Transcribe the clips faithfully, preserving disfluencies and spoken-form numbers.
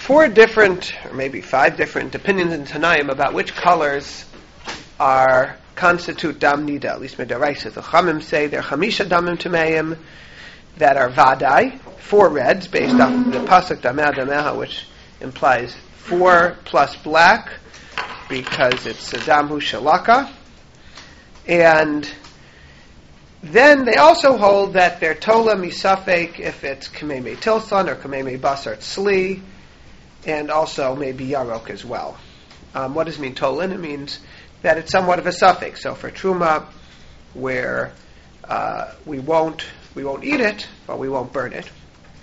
four different, or maybe five different opinions in Tanaim about which colors are constitute dam nida, at least midaraisa. The Chamim say there are chamisha damim tameim that are vadai, four reds, based on the pasuk dameh dameha, which implies four plus black, because it's a damhu shalaka. And then they also hold that they're tola misafek if it's kameme tilson or kameme basar tzli, and also maybe yarok as well. Um, what does it mean tolin? It means that it's somewhat of a suffix. So for truma, where uh, we won't we won't eat it, but we won't burn it.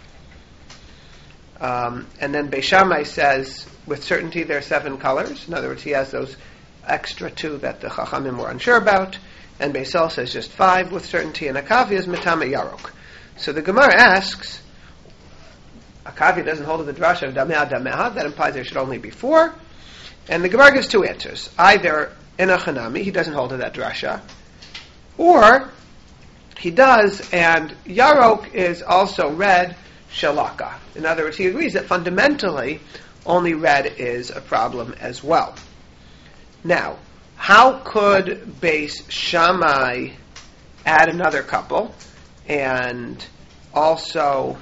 Um, and then Beis Shammai says with certainty there are seven colors. In other words, he has those extra two that the Chachamim were unsure about. And Beis Hillel says just five with certainty, and Akavi is Metame Yarok. So the Gemara asks, Akavi doesn't hold to the drasha of Dameha Dameha, that implies there should only be four. And the Gemara gives two answers. Either in a Chanami, he doesn't hold to that drasha, or he does, and Yarok is also red, Shalaka. In other words, he agrees that fundamentally only red is a problem as well. Now, how could Beis Shammai add another couple, and also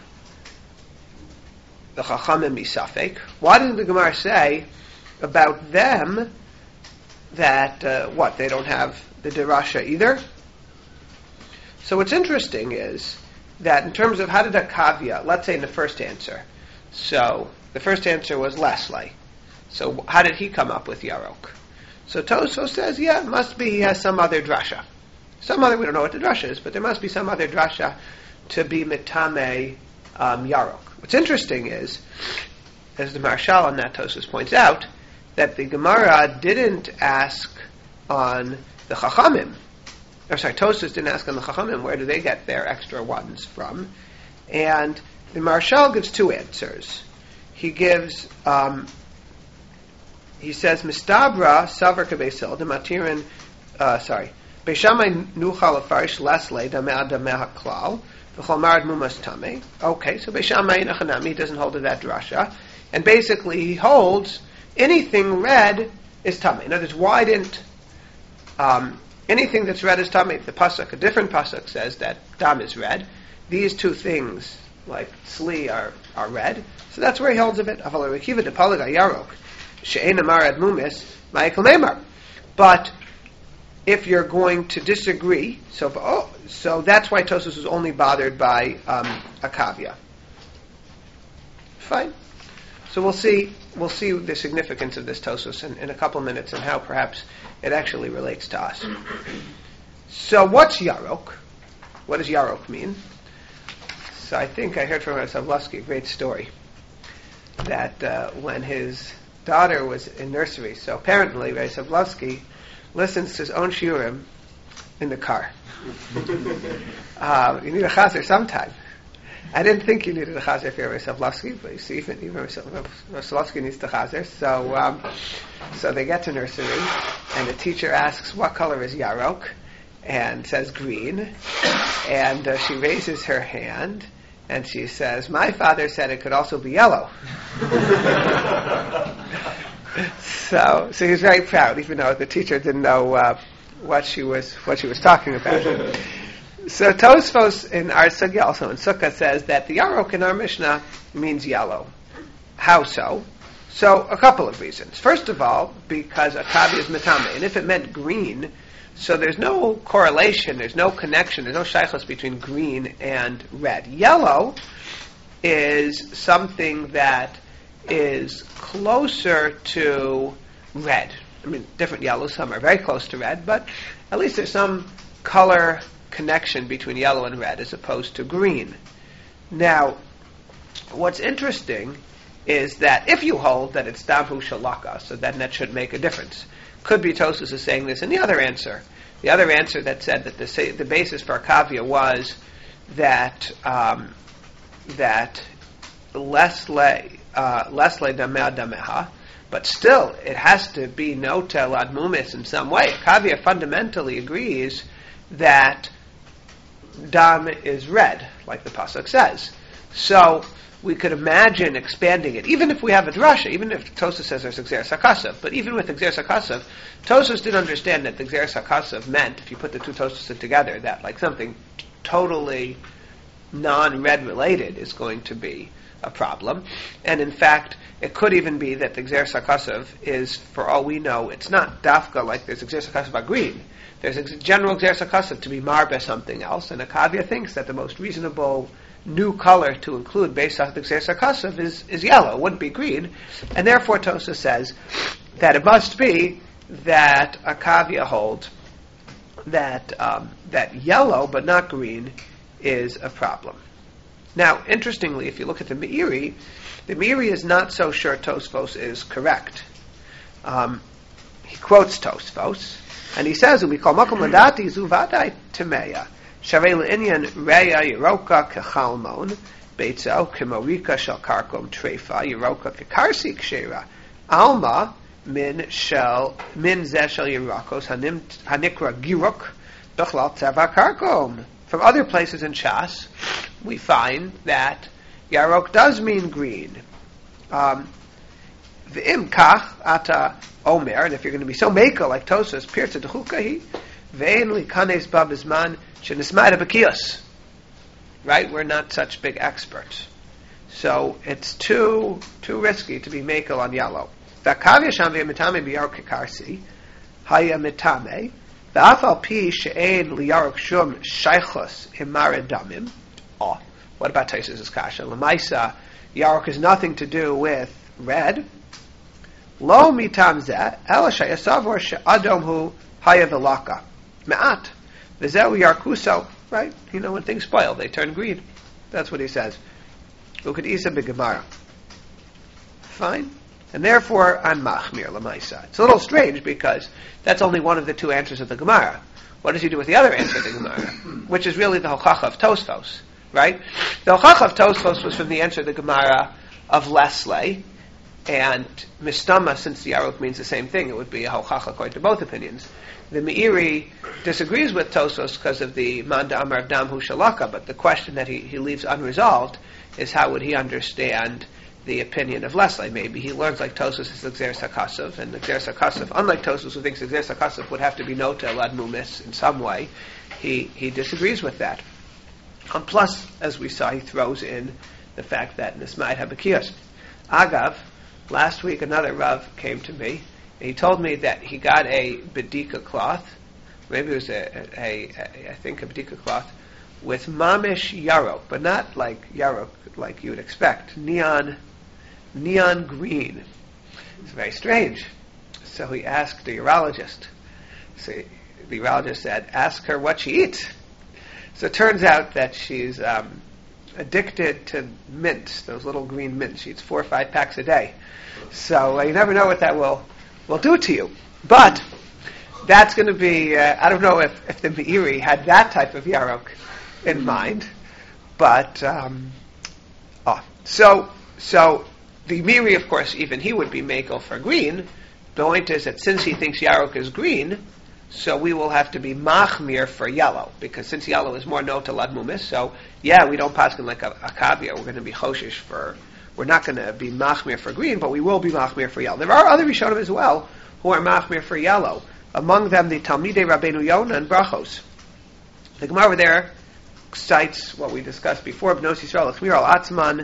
the Chachamim Misafek? Why didn't the Gemara say about them that, uh, what, they don't have the Derasha either? So what's interesting is that in terms of how did Akavia, let's say in the first answer, so the first answer was Leslie. So how did he come up with Yarok? So Tosfos says, yeah, it must be he has some other drasha. Some other, we don't know what the drasha is, but there must be some other drasha to be Mitame um, Yarok. What's interesting is, as the Marshal on that Tosfos points out, that the Gemara didn't ask on the Chachamim. Or sorry, Tosfos didn't ask on the Chachamim, where do they get their extra ones from? And the Marshal gives two answers. He gives... Um, He says, Mistabra, Savar Kabesil, Dematirin, uh, sorry, Beis Shammai Nuchal Afarish Lesle, Damea Damea Klal, V'chalmarad Mumas Tame. Okay, so Beis Shammai Nachanami doesn't hold to that drasha. And basically he holds anything red is Tame. In other words, why didn't, um, anything that's red is Tame? The Pasuk, a different Pasuk says that Dam is red. These two things, like Sli, are, are red. So that's where he holds of it. Aval Rekiva de Palaga Yarok. But if you're going to disagree, so oh, so that's why Tosfos was only bothered by um, Akavia. Fine. So we'll see we'll see the significance of this Tosfos in, in a couple of minutes and how perhaps it actually relates to us. So what's Yarok? What does Yarok mean? So I think I heard from Savlovsky a great story that uh, when his daughter was in nursery, so apparently Ray Savlovsky listens to his own shiurim in the car. uh, you need a chazer sometime. I didn't think you needed a chazer for Ray Savlovsky, but you see, even, even Ray Savlovsky needs the chazer. So, um, so they get to nursery, and the teacher asks, "What color is Yarok?" and says green, and uh, she raises her hand. And she says, "My father said it could also be yellow." so, so he was very proud, even though the teacher didn't know uh, what she was what she was talking about. So Tosfos in our sugya, also in Sukkah, says that the Yarok in our Mishnah means yellow. How so? So a couple of reasons. First of all, because Akavi is Metame, and if it meant green, so there's no correlation, there's no connection, there's no shaykhus between green and red. Yellow is something that is closer to red. I mean, different yellows, some are very close to red, but at least there's some color connection between yellow and red as opposed to green. Now, what's interesting is that if you hold that it's damhu shalaka, so then that should make a difference. Could be Tosfos is saying this in the other answer. The other answer that said that the the basis for Akavia was that um, that lesle uh, lesle dameh dameha, but still it has to be notel ad mumis in some way. Akavia fundamentally agrees that dam is red, like the pasuk says. So we could imagine expanding it, even if we have a drasha, even if Tosfos says there's Xeris HaKasav. But even with Xeris HaKasav, Tosfos did understand that the Xeris HaKasav meant, if you put the two Tosfos together, that like something t- totally non-red related is going to be a problem. And in fact, it could even be that the Xeris HaKasav is, for all we know, it's not dafka like there's Xeris HaKasav green. There's a general Xeris HaKasav to be marbe something else, and Akavia thinks that the most reasonable new color to include based off the Xeris HaKasav is, is yellow. It wouldn't be green. And therefore Tosfos says that it must be that Akavia holds that um, that yellow but not green is a problem. Now, interestingly, if you look at the Meiri, the Meiri is not so sure Tosfos is correct. Um, he quotes Tosfos, and he says, "We call makom ladati zuvadai temeya sharei le'inyan reya yeroka kechalmon beitzo kemorika shel karkom treifa yeroka kekarsi kshera alma min shel min ze shel yerakos hanim hanikra giruk bechlal tzeva karkom." From other places in Shas, we find that Yarok does mean green. Um, V'im kach ata omer, and if you're going to be so mekel like Tosfos, pirta dechukahi, ve'en likanes ba bizman shenisma'ed b'kiyos. Right? We're not such big experts. So it's too too risky to be mekel on yellow. V'akavya sham v'yamitame b'yarok kekarsi, haya mitame, V'afal pi she'ein liyarok shum shaychos imare damim. Oh, what about Tosfos' kasha? L'maisa, yarok has nothing to do with red. Lo mitam zeh, ela shayasavor she'adom hu haya v'laka. Me'at. V'zeu yarkuso. Right? You know, when things spoil, they turn green. That's what he says. Look at Isa b'Gemara. Fine. And therefore, I'm machmir l'maisa. It's a little strange because that's only one of the two answers of the Gemara. What does he do with the other answer of the Gemara? Which is really the hochacha of Tosfos, right? The hochacha of Tosfos was from the answer of the Gemara of Leslie, and mistama, since the Yarok means the same thing, it would be a hochacha according to both opinions. The Meiri disagrees with Tosfos because of the manda amar dam hu shalaka, but the question that he, he leaves unresolved is how would he understand the opinion of Leslie. Maybe he learns like Tosfos is the Xeris HaKasav, and the Xeris HaKasav, unlike Tosfos who thinks the Xeris HaKasav would have to be nota lad mumis in some way, he, he disagrees with that. Um, plus, as we saw, he throws in the fact that Nisma'ed HaBekiyos. Agav, last week another Rav came to me, and he told me that he got a Bedika cloth, maybe it was a, a, a I think a Bedika cloth, with mamish yarok, but not like yarok like you would expect, neon neon green. It's very strange. So he asked the urologist. So the urologist said, ask her what she eats. So it turns out that she's um, addicted to mints, those little green mints. She eats four or five packs a day. So uh, you never know what that will, will do to you. But that's going to be, uh, I don't know if, if the Meiri had that type of yarok in mind. But, um, oh, so, so, the Meiri, of course, even he would be makel for green. The point is that since he thinks Yarok is green, so we will have to be machmir for yellow, because since yellow is more nota lad mumis, so yeah, we don't paskin like a, a kavya, we're going to be choshish for, we're not going to be machmir for green, but we will be machmir for yellow. There are other Rishonim as well who are machmir for yellow. Among them, the Talmidei Rabbeinu Yonah and Brachos. The Gemara over there cites what we discussed before, Bnos Yisrael, Chmir al Atzman,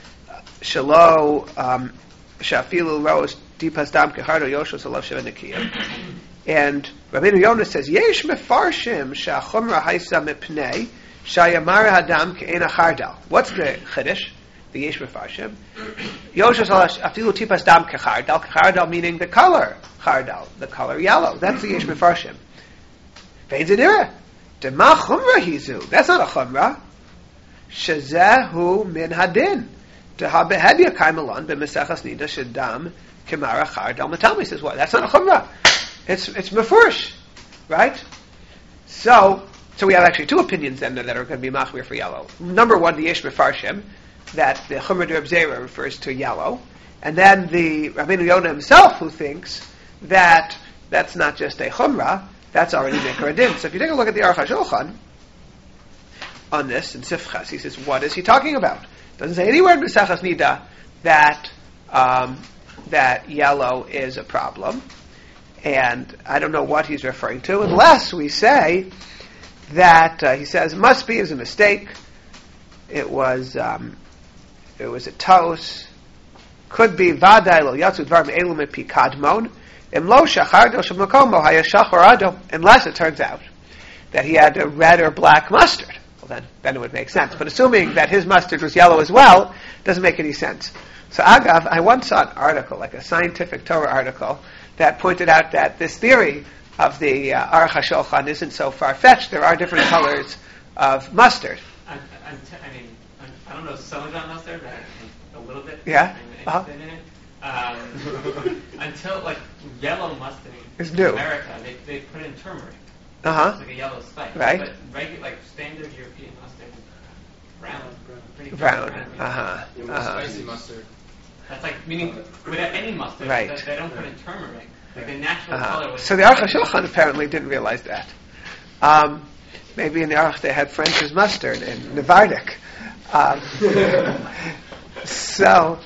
Shalo, Shafilu Rose, Dipas Dam Kehardo Yoshos Alav Shevenikia. And Rabbeinu Yonah says, Yesh mefarshim sha'chumra haisa mipnei sha'yamara hadam ke'ena chardal. What's the chiddush? The Yesh mefarshim. Yoshos Alav Afilu Tipas Dam Kechardal. Kechardal meaning the color chardal, the color yellow. That's the Yesh mefarshim. Vein Zenira. Dema chumra hizu. That's not a chumra. Shazehu min hadin. Dehabehedya kaimalon b'mesechas nida shedam kemara chardal matami. Says what? That's not a chumra. It's it's mefurish, right? So so we have actually two opinions then that are going to be machmir for yellow. Number one, the yesh mefarshim, that the chumra de Reb Zera refers to yellow, and then the Rabbeinu Yonah himself who thinks that that's not just a chumra, that's already Mikra Din. So if you take a look at the Aruch HaShulchan on this, in Sifchas, he says, what is he talking about? Doesn't say anywhere in Mesechus Nida that um, that yellow is a problem. And I don't know what he's referring to, unless we say that uh, he says must be is a mistake. It was um, it was a toast. Could be vaday lo yatzu dvar me'elu mepi kadmon imlo shachardo shemakomo haya shacharado. Unless it turns out that he had a red or black mustard, well then then it would make sense. But assuming that his mustard was yellow as well, doesn't make any sense. So Agav, I once saw an article, like a scientific Torah article, that pointed out that this theory of the uh, Aruch HaShulchan isn't so far-fetched. There are different colors of mustard. I, I, I mean, I don't know some about mustard, but a little bit. Yeah? I'm Uh-huh. interested in it. Um, until, like, yellow mustard It's in new. America, they, they put in turmeric. Uh-huh. It's like a yellow spice. Right. But regular, like, standard European mustard is brown. Pretty Brown. brown. Uh-huh. Yeah, more Uh-huh. spicy mustard. That's like, meaning, without any mustard, Right. they, they don't put in turmeric. Like, the natural Uh-huh. color was... So the Aruch HaShulchan apparently didn't realize that. Um, maybe in the Aruch they had French's mustard and Navardic. Um, so...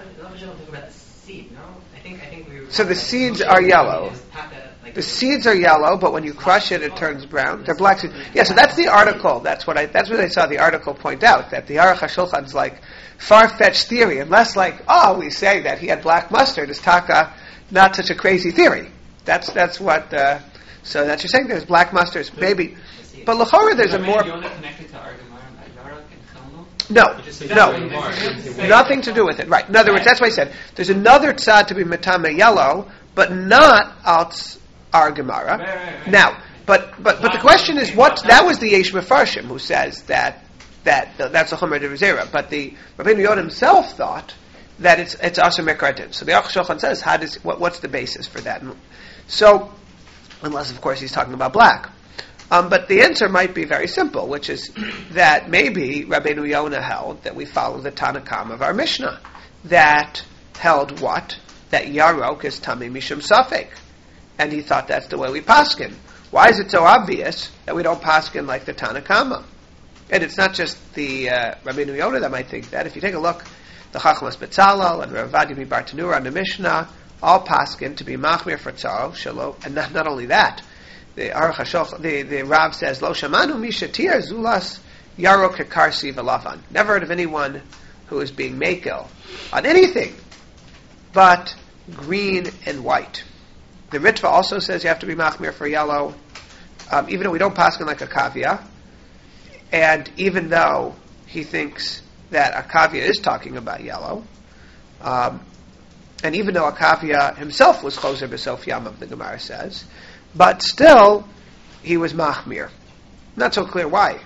So the seeds are yellow. The seeds are yellow, but when you crush it, it turns brown. They're black seeds. Yeah, so that's the article. That's what I. That's what I saw the article point out, that the Aruch HaShulchan's like far-fetched theory, unless like, oh, we say that he had black mustard is taka, not such a crazy theory. That's that's what. Uh, so that you're saying there's black mustards, maybe, but l'chora there's a more. Connected to Argamar and Yarok and Chelmel? No, no, nothing to do with it. Right. In other words, that's why I said there's another tzad to be metame yellow, but not alts our Gemara. Right, right, right. Now, but but but the question is, what that was the Yesh Mefarshim who says that that that's a Chomer de Rizera, but the Rabbeinu Yonah himself thought that it's it's Aser Mekradin. So the Aruch HaShulchan says, how does what, what's the basis for that? And so, unless of course he's talking about black. Um, but the answer might be very simple, which is that maybe Rabbeinu Yonah held that we follow the Tanakam of our Mishnah, that held what? That Yarok is Tami Mishum Safek. And he thought that's the way we paskin. Why is it so obvious that we don't paskin like the Tanakama? And it's not just the uh, Rabbeinu Yonah that might think that. If you take a look, the Chachmas Betzalel and Rav Vadim Bartanura on the Mishnah, all paskin to be machmir for tzaro, shalo, and not, not only that, the Aruch HaShulchan, the, the Rav says, Lo shamanu mishatir zulas yarok kekarsi v'lavan. Never heard of anyone who is being makel on anything but green and white. The Ritva also says you have to be machmir for yellow, um, even though we don't paskin like a kavya, and even though he thinks that a kavya is talking about yellow, um, and even though a kavya himself was choser b'sof yamav, the Gemara says, but still he was machmir. Not so clear why.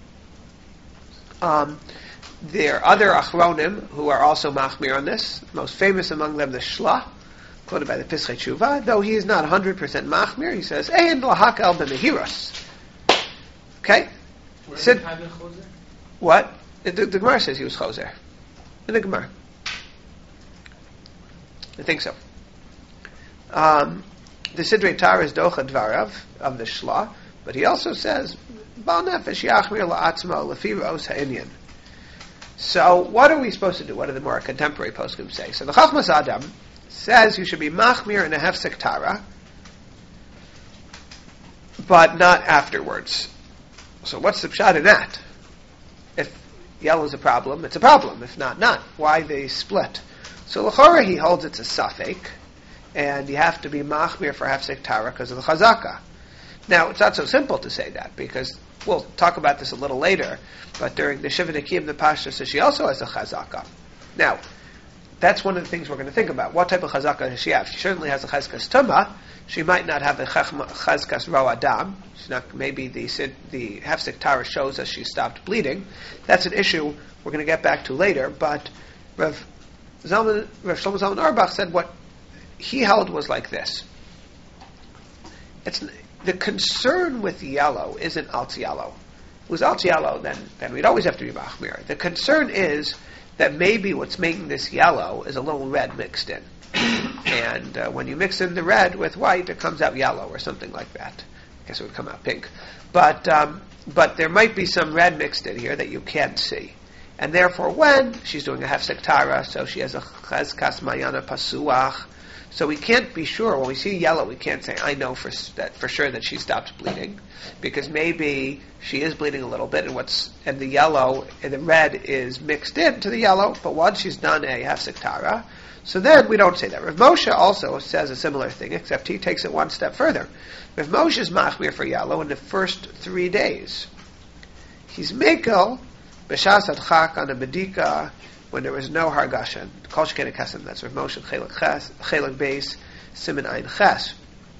Um, there are other achronim who are also machmir on this. Most famous among them, the Shlah, quoted by the Pischei Tshuva, though he is not one hundred percent machmir, he says, Ein lahakal b'mehiros. Okay? Sid, what? The, the, the Gemara says he was choser. In the Gemara. I think so. Um, the Sidrei Torah is Docha Dvarav, of the Shlah, but he also says, Bal nefesh yachmir la'atzmo lefi ros ha'inyan. So, what are we supposed to do? What do the more contemporary poskim say? So, the Chachmas Adam says you should be machmir in a hefsek tara, but not afterwards. So, what's the pshat in that? If yellow is a problem, it's a problem. If not, not. Why they split? So, l'chora he holds it's a safek, and you have to be machmir for hefsek tara because of the chazaka. Now, it's not so simple to say that, because we'll talk about this a little later, but during the Shiva Nekim, the Pasha says she also has a chazaka. Now, that's one of the things we're going to think about. What type of chazaka does she have? She certainly has a chazkas tumah. She might not have a chazkas ro adam. She's not, maybe the the hefsek tara shows us she stopped bleeding. That's an issue we're going to get back to later, but Rav, Zalman, Rav Shlomo Zalman Auerbach said what he held was like this. It's the concern with yellow isn't alt yellow. If it was alt yellow, then then we'd always have to be machmir. The concern is that maybe what's making this yellow is a little red mixed in, and uh, when you mix in the red with white, it comes out yellow or something like that. I guess it would come out pink, but um, but there might be some red mixed in here that you can't see, And therefore, when she's doing a hefsek tara, so she has a chezkas mayana pasuach, so we can't be sure, when we see yellow, we can't say, I know for that for sure that she stopped bleeding, because maybe she is bleeding a little bit, and what's and the yellow and the red is mixed into the yellow, but once she's done a hefsek tara, so then we don't say that. Rav Moshe also says a similar thing, except he takes it one step further. Rav Moshe is machmir for yellow in the first three days. He's mekel b'shas adchak on a medika, when there was no hargashan. Kol shekena kesem, that's Rav Moshe Chelek Ches, Chelek Beis, Siman Ein Ches.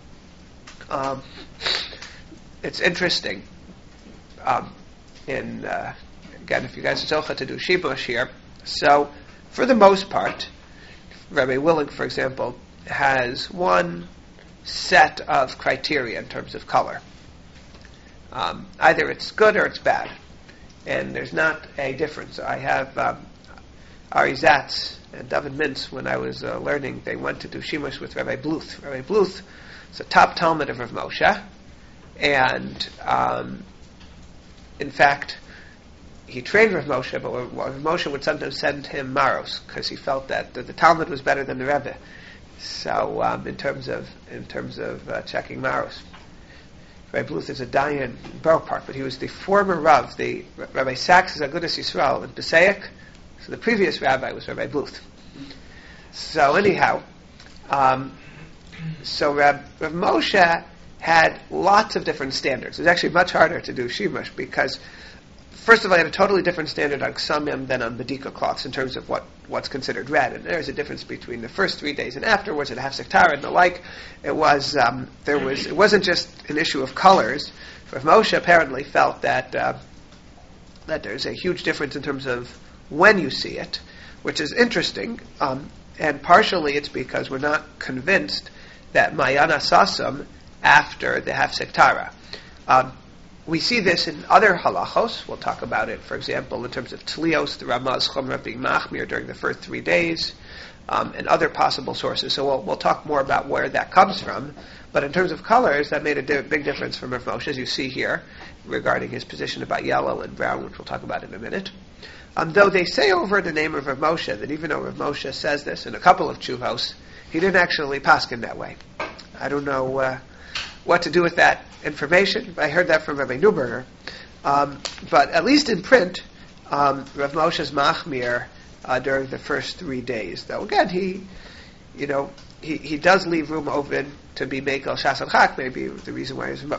Um, it's interesting. Um, in uh, again, if you guys are zocha to do shibush here, so for the most part, Rabbi Willing, for example, has one set of criteria in terms of color. Um, either it's good or it's bad, and there's not a difference. I have um, Ari Zatz and David Mintz, when I was uh, learning, they went to do shimush with Rabbi Bluth. Rabbi Bluth is a top Talmud of Rav Moshe, and um, in fact, he trained Rav Moshe, but Rav Moshe would sometimes send him maros because he felt that the, the Talmud was better than the Rebbe. So, um, in terms of in terms of uh, checking maros, Rabbi Bluth is a dayan in Borough Park, but he was the former Rav. The Rabbi Sachs is Agudas Yisrael in Passaic. So the previous rabbi was Rabbi Bluth. So anyhow, um, so Rab, Rav Moshe had lots of different standards. It was actually much harder to do shimush because, first of all, he had a totally different standard on ksamim than on bedika cloths in terms of what, what's considered red. And there's a difference between the first three days and afterwards, and hefsek tara and the like. It was um, there was it wasn't just an issue of colors. Rav Moshe apparently felt that uh, that there's a huge difference in terms of when you see it, which is interesting, um, and partially it's because we're not convinced that Mayana Sasam after the hefsek tara. Um, we see this in other halachos. We'll talk about it, for example, in terms of Tlios, the Ramaz Chumrah being machmir during the first three days, um, and other possible sources. So we'll, we'll talk more about where that comes from. But in terms of colors, that made a di- big difference from Rav Moshe, as you see here, regarding his position about yellow and brown, which we'll talk about in a minute. Um, though they say over the name of Rav Moshe that even though Rav Moshe says this in a couple of tshuvos, he didn't actually paskin that way. I don't know uh, what to do with that information. I heard that from Rabbi Neuberger. Um, but at least in print, um, Rav Moshe's machmir uh, during the first three days. Though again, he, you know, he, he does leave room open to be mekel shas adchak. Maybe the reason why he's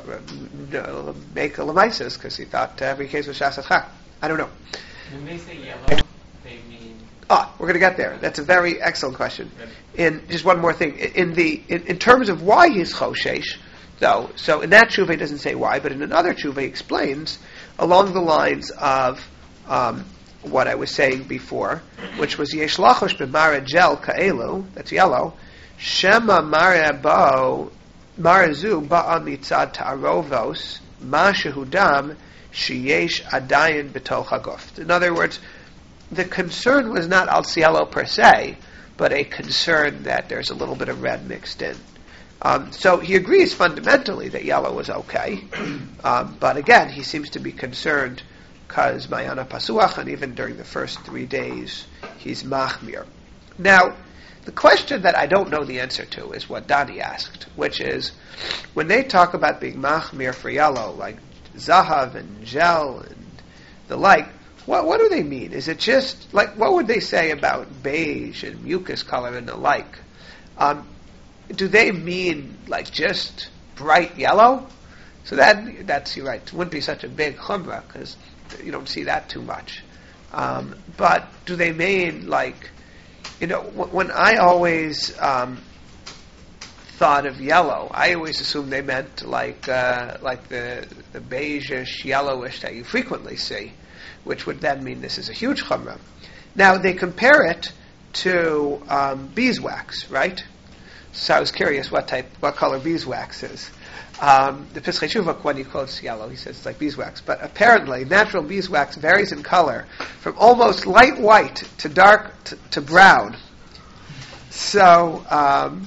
mekel lemaises because he thought every case was shas adchak. I don't know. When they say yellow, they mean... Ah, we're going to get there. That's a very excellent question. In just one more thing, in the in, in terms of why he's choshesh, though, so in that tshuva he doesn't say why, but in another tshuva he explains along the lines of um, what I was saying before, which was yesh lachosh b'mara gel ka'elu, that's yellow, shema mara bo marazu ba'a mitzad ta'arovos ma shehudam sheyesh adayin b'tol haguf. In other words, the concern was not al cielo per se, but a concern that there's a little bit of red mixed in. Um, so he agrees fundamentally that yellow was okay, um, but again, he seems to be concerned because Mayana Pasuach, and even during the first three days, he's machmir. Now, the question that I don't know the answer to is what Dani asked, which is, when they talk about being machmir for yellow, like zahav and gel and the like, what what do they mean? Is it just, like, what would they say about beige and mucus color and the like? Um, do they mean, like, just bright yellow? So that, that's, you're right, it wouldn't be such a big chumrah, because you don't see that too much. Um, but do they mean, like, you know, w- when I always um, thought of yellow, I always assumed they meant like uh, like the the beigeish, yellowish that you frequently see, which would then mean this is a huge chumrah. Now they compare it to um, beeswax, right? So I was curious what type, what color beeswax is. Um, the Pischei Teshuvah, when he quotes yellow, he says it's like beeswax. But apparently, natural beeswax varies in color from almost light white to dark to, to brown. So, um,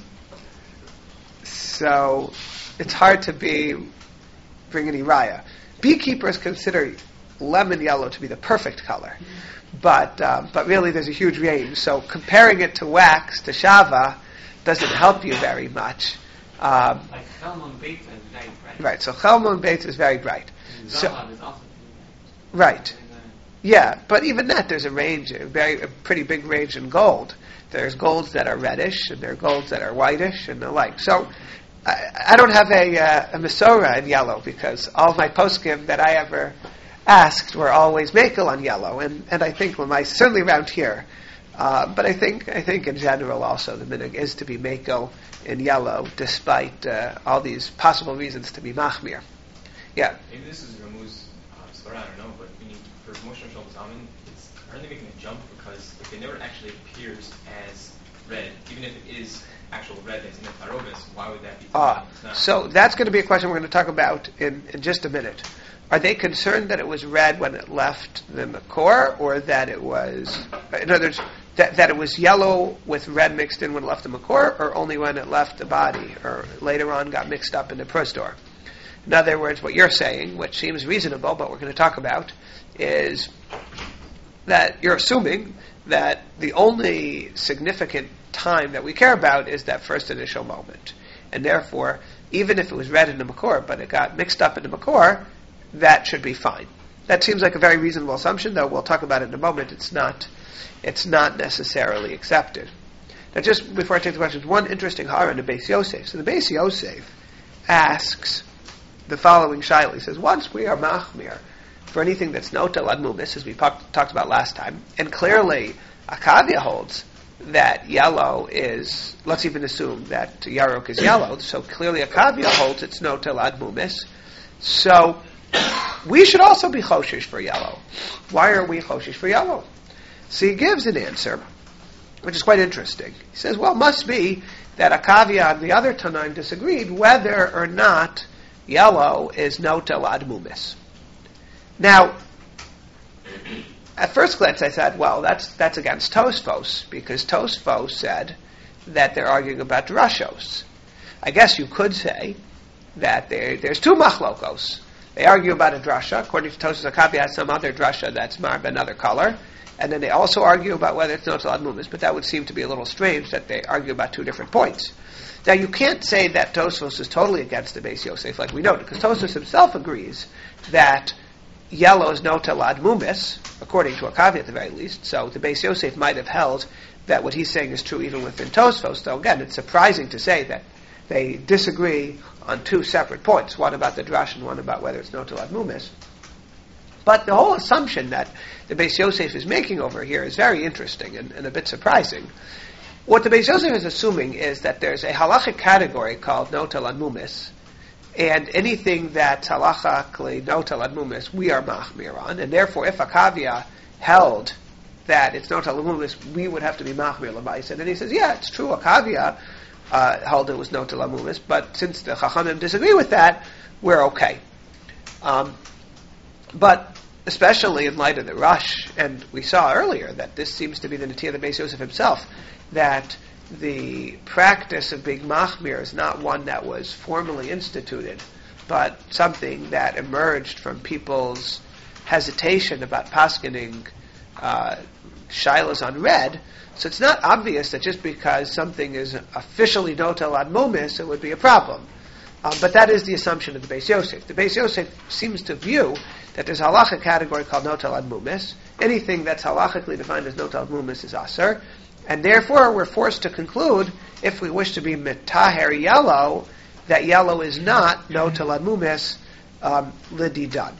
so it's hard to be bring any raya. Beekeepers consider lemon yellow to be the perfect color, but um, but really there's a huge range. So comparing it to wax, to shava, doesn't help you very much. Um, Like Chelmon Beta is very bright. right, so Chelmon Beit is very bright. And So, Zohar is also right. very bright. Yeah, but even that, there's a range, a very a pretty big range in gold. There's golds that are reddish, and there are golds that are whitish, and the like. So, I, I don't have a, uh, a Masorah in yellow, because all my poskim that I ever asked were always makel on yellow, and, and I think Lamai, certainly around here, uh, but I think I think in general also the minhag is to be makel in yellow, despite uh, all these possible reasons to be machmir. Yeah. Maybe this is Ramuz's uh, svara, I don't know, but when you, for Moshe and Shlomo Zalman, it's aren't they making a jump because if it never actually appears as red, even if it is actual red that's in the Tarobis, why would that be? Ah, It's not. so that's going to be a question we're going to talk about in, in just a minute. Are they concerned that it was red when it left the Makor, or that it was, in other words, that, that it was yellow with red mixed in when it left the Makor, or only when it left the body, or later on got mixed up in the prostor? In other words, what you're saying, which seems reasonable, but we're going to talk about, is that you're assuming that the only significant time that we care about is that first initial moment. And therefore, even if it was red in the Makor, but it got mixed up in the Makor, that should be fine. That seems like a very reasonable assumption, though we'll talk about it in a moment. It's not, it's not necessarily accepted. Now, just before I take the questions, one interesting hara in the Beis Yosef. So the Beis Yosef asks the following shaila. He says, once we are machmir for anything that's notel ad mumis, as we talked, talked about last time, and clearly Akavia holds that yellow is, let's even assume that yarok is yellow, so clearly Akavia holds it's notel ad mumis. So we should also be choshish for yellow. Why are we choshish for yellow? So he gives an answer, which is quite interesting. He says, well, it must be that Akavia and the other Tanaim disagreed whether or not yellow is notel ad mumis. Now, at first glance I said, well, that's that's against Tosfos, because Tosfos said that they're arguing about drashos. I guess you could say that there, there's two machlokos. They argue about a drasha. According to Tosfos, Akavia has some other drasha that's marb another color. And then they also argue about whether it's notel ad mumis, but that would seem to be a little strange that they argue about two different points. Now, you can't say that Tosfos is totally against the Beis Yosef, like we noted, because Tosfos himself agrees that yellow is notel ad mumis, according to Akavia at the very least. So the Beis Yosef might have held that what he's saying is true even within Tosfos. Though again, it's surprising to say that they disagree on two separate points, one about the drash and one about whether it's notel ad mumis. But the whole assumption that the Beis Yosef is making over here is very interesting and, and a bit surprising. What the Beis Yosef is assuming is that there's a halachic category called notel ad mumis, and anything that's halachically notel ad mumis, we are machmir on, and therefore if Akavia held that it's notel ad mumis, we would have to be machmir l'maisa. And then he says, yeah, it's true, Akavia uh, held it was notel ad mumis, but since the Chachamim disagree with that, we're okay. Um, but especially in light of the rush, and we saw earlier that this seems to be the Natiyah of the Beis Yosef himself, that the practice of being machmir is not one that was formally instituted, but something that emerged from people's hesitation about paskening uh, shilas on red. So it's not obvious that just because something is officially notel ad mumis, it would be a problem. Um, but that is the assumption of the Beis Yosef. The Beis Yosef seems to view that there's a halachic category called notel ad mumis. Anything that's halachically defined as notel ad mumis is aser. And therefore, we're forced to conclude, if we wish to be mitaher yellow, that yellow is not notel ad mumis um, lididan.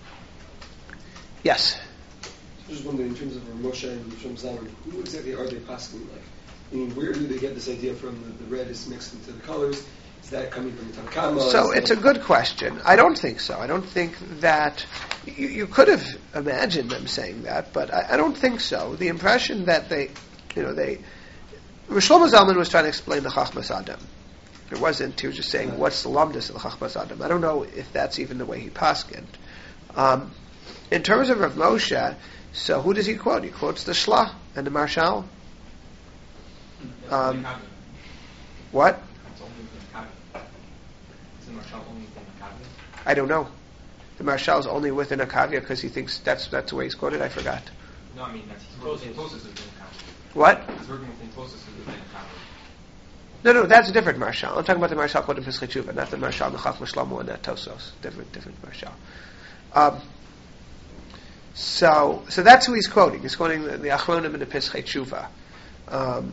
Yes? I was just wondering, in terms of Moshe and Shlomo Zalman, who exactly are they paskening like? I mean, where do they get this idea from that the red is mixed into the colors? Is that coming from the Tanakama? So it's a good question. I don't think so. I don't think that you, you could have imagined them saying that, but I, I don't think so. The impression that they, you know, they, Rosh Shlomo Zalman was trying to explain the Chachmas Adam. It wasn't. He was just saying, what's the lamdas of the Chachmas Adam? I don't know if that's even the way he paskined. Um, in terms of Rav Moshe, so who does he quote? He quotes the Shla and the Marshal. Um, what? I don't know. The Marshal is only within Akavia because he thinks that's that's the way he's quoted. I forgot. No, I mean, that's Tosus. Tosus is being counted. What? He's working within Tosus is being counted. No, no, that's a different Marshal. I'm talking about the Marshal called the Pischei Tshuva, not the Marshal the Chachma Shlomo and that Tosos. Different, different Marshal. Um, so, so that's who he's quoting. He's quoting the, the Achronim and the Pischei Tshuva. Um,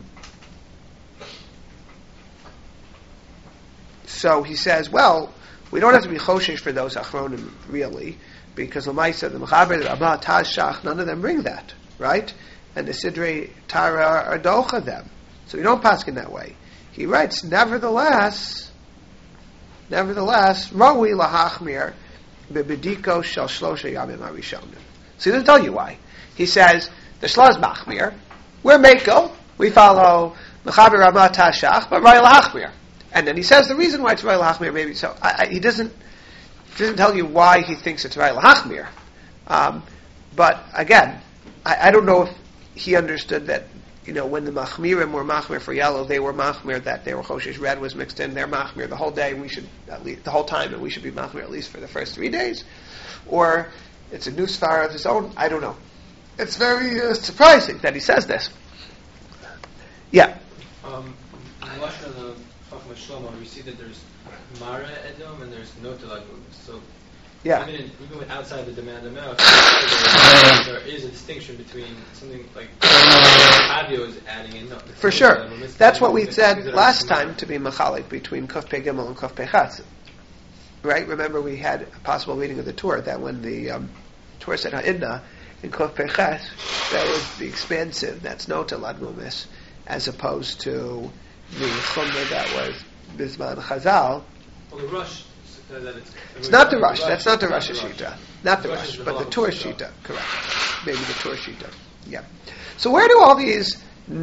so he says, well, we don't have to be choshesh for those Achronim really, because Lamaisa, the Mechaber, the Abba, Taz, Shach, none of them bring that, right? And the Sidrei Tara are docha them. So we don't paskin that way. He writes, nevertheless, nevertheless, Rawi lahachmir bebediko shel shlosha yamim harishonim. So he doesn't tell you why. He says, the shlosh machmir, we're Mako, we follow Mechaber Ramah Tashach, but Rawi lahachmir. And then he says the reason why it's Rawi lahachmir, maybe, so I, I, he doesn't doesn't tell you why he thinks it's Rawi lahachmir. Um, but again, I, I don't know if he understood that, you know, when the machmirim were machmir for yellow, they were machmir that they were choshesh red was mixed in. They're machmir the whole day. We should at least the whole time, and we should be machmir at least for the first three days. Or it's a new star of his own. I don't know. It's very uh, surprising that he says this. Yeah. Um, in the Lashon of the Chachma Shlomo, we see that there's Mara Edom and there's Notel Edom. So Yeah. even, in, even with outside the demand amount, there, there is a distinction between something like Avio is adding in. No, For sure. That's what we said last time to be machalik between Kuf Pei Gimel and Kuf Pei Chatz. Right? Remember we had a possible reading of the Torah that when the um, Torah said Ha'idna in Kuf Pei Chatz, that was the expansive, that's Notel Admumis, as opposed to the Chumrah that was Bizman Chazal. Well, the Rush. Uh, that it's, It's not the Rush. That's not the Rush Rush. Shita. Not the The Rush, Rush is the but the Halakha Torah Shita. Shita. Correct. Maybe the Torah Shita. Yeah. So where do all these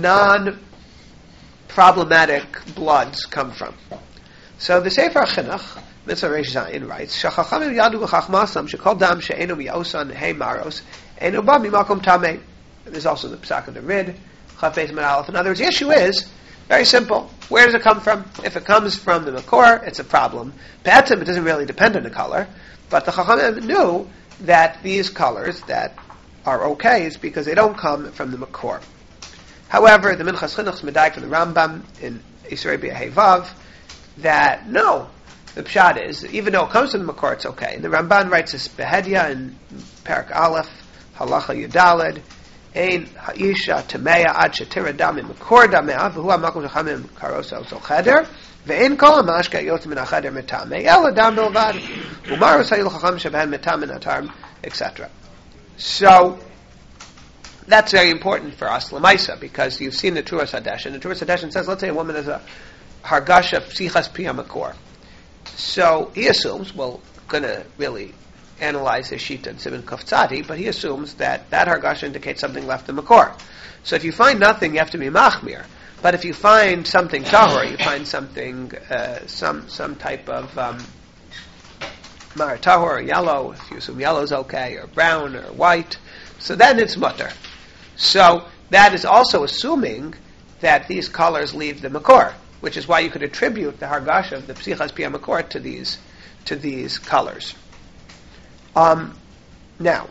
non-problematic bloods come from? So the Sefer Chinuch, Mitzvah Reish Zayin, writes, "Shachachamim yadu v'chachmasam shekol dam she'enu miyosan hey maros enu ba mimakom tamei." There's also the Psak of the Rid, Chaf Beis Amud Aleph. In other words, the issue is very simple. Where does it come from? If it comes from the Makor, it's a problem. Be'etzim, it doesn't really depend on the color. But the Chachamim knew that these colors that are okay is because they don't come from the Makor. However, the Minchas Chinuch is medayek from the Rambam in Yisrei B'Hevav that no, the pshat is, even though it comes from the Makor, it's okay. And the Ramban writes this Behedya in Perak Aleph, Halacha Yudaled, Ein ha'isha tameya ad shetira dam mikor damea v'hu ha'makom shachamim karosa osol cheder ve'ein kol ha'mashke yotz min ha'cheder mitame ela dam bilvad u'marus ha'il chacham sheben mitam atarm, et cetera. So that's very important for us l'maisa because you've seen the Turas Hadesh, and the Turas Hadesh says, let's say a woman has a hargasha psichas pia makor. So he assumes, well, going to really analyze his shita and Siman Kuf Tzadi, but he assumes that that hargasha indicates something left in Makor. So if you find nothing, you have to be machmir. But if you find something tahor, you find something, uh, some some type of um, mar tahor or yellow. If you assume yellow is okay, or brown or white, so then it's mutter. So that is also assuming that these colors leave the Makor, which is why you could attribute the hargasha of the psichas pia Makor to these to these colors. Um, now,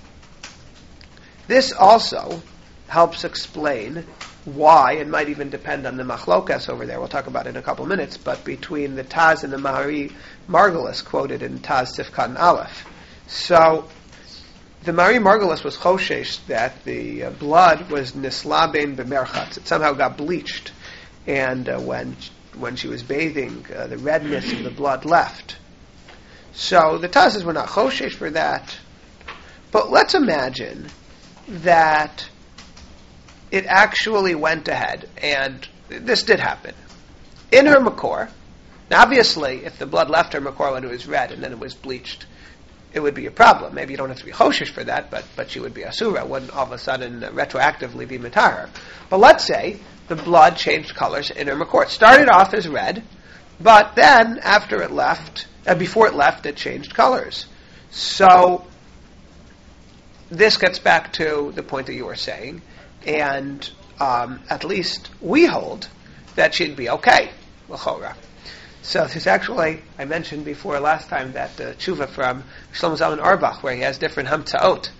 this also helps explain why, it might even depend on the machlokas over there, we'll talk about it in a couple of minutes, but between the Taz and the Mahari Margulis quoted in Taz Sifkat and Aleph. So, the Mahari Margulis was choshesh that the uh, blood was nislaben b'merchatz, it somehow got bleached, and uh, when when she was bathing, uh, the redness of the blood left. So the Tazes were not choshesh for that. But let's imagine that it actually went ahead, and this did happen. In her Makor, now obviously if the blood left her Makor when it was red and then it was bleached, it would be a problem. Maybe you don't have to be choshesh for that, but, but she would be asura, wouldn't all of a sudden uh, retroactively be matar. But let's say the blood changed colors in her Makor. It started off as red, but then after it left, Uh, before it left, it changed colors. So this gets back to the point that you were saying, and um, at least we hold that she'd be okay, l'chora. So there's actually, I mentioned before last time that uh, tshuva from Shlomo Zalman Auerbach, where he has different hamtzaot,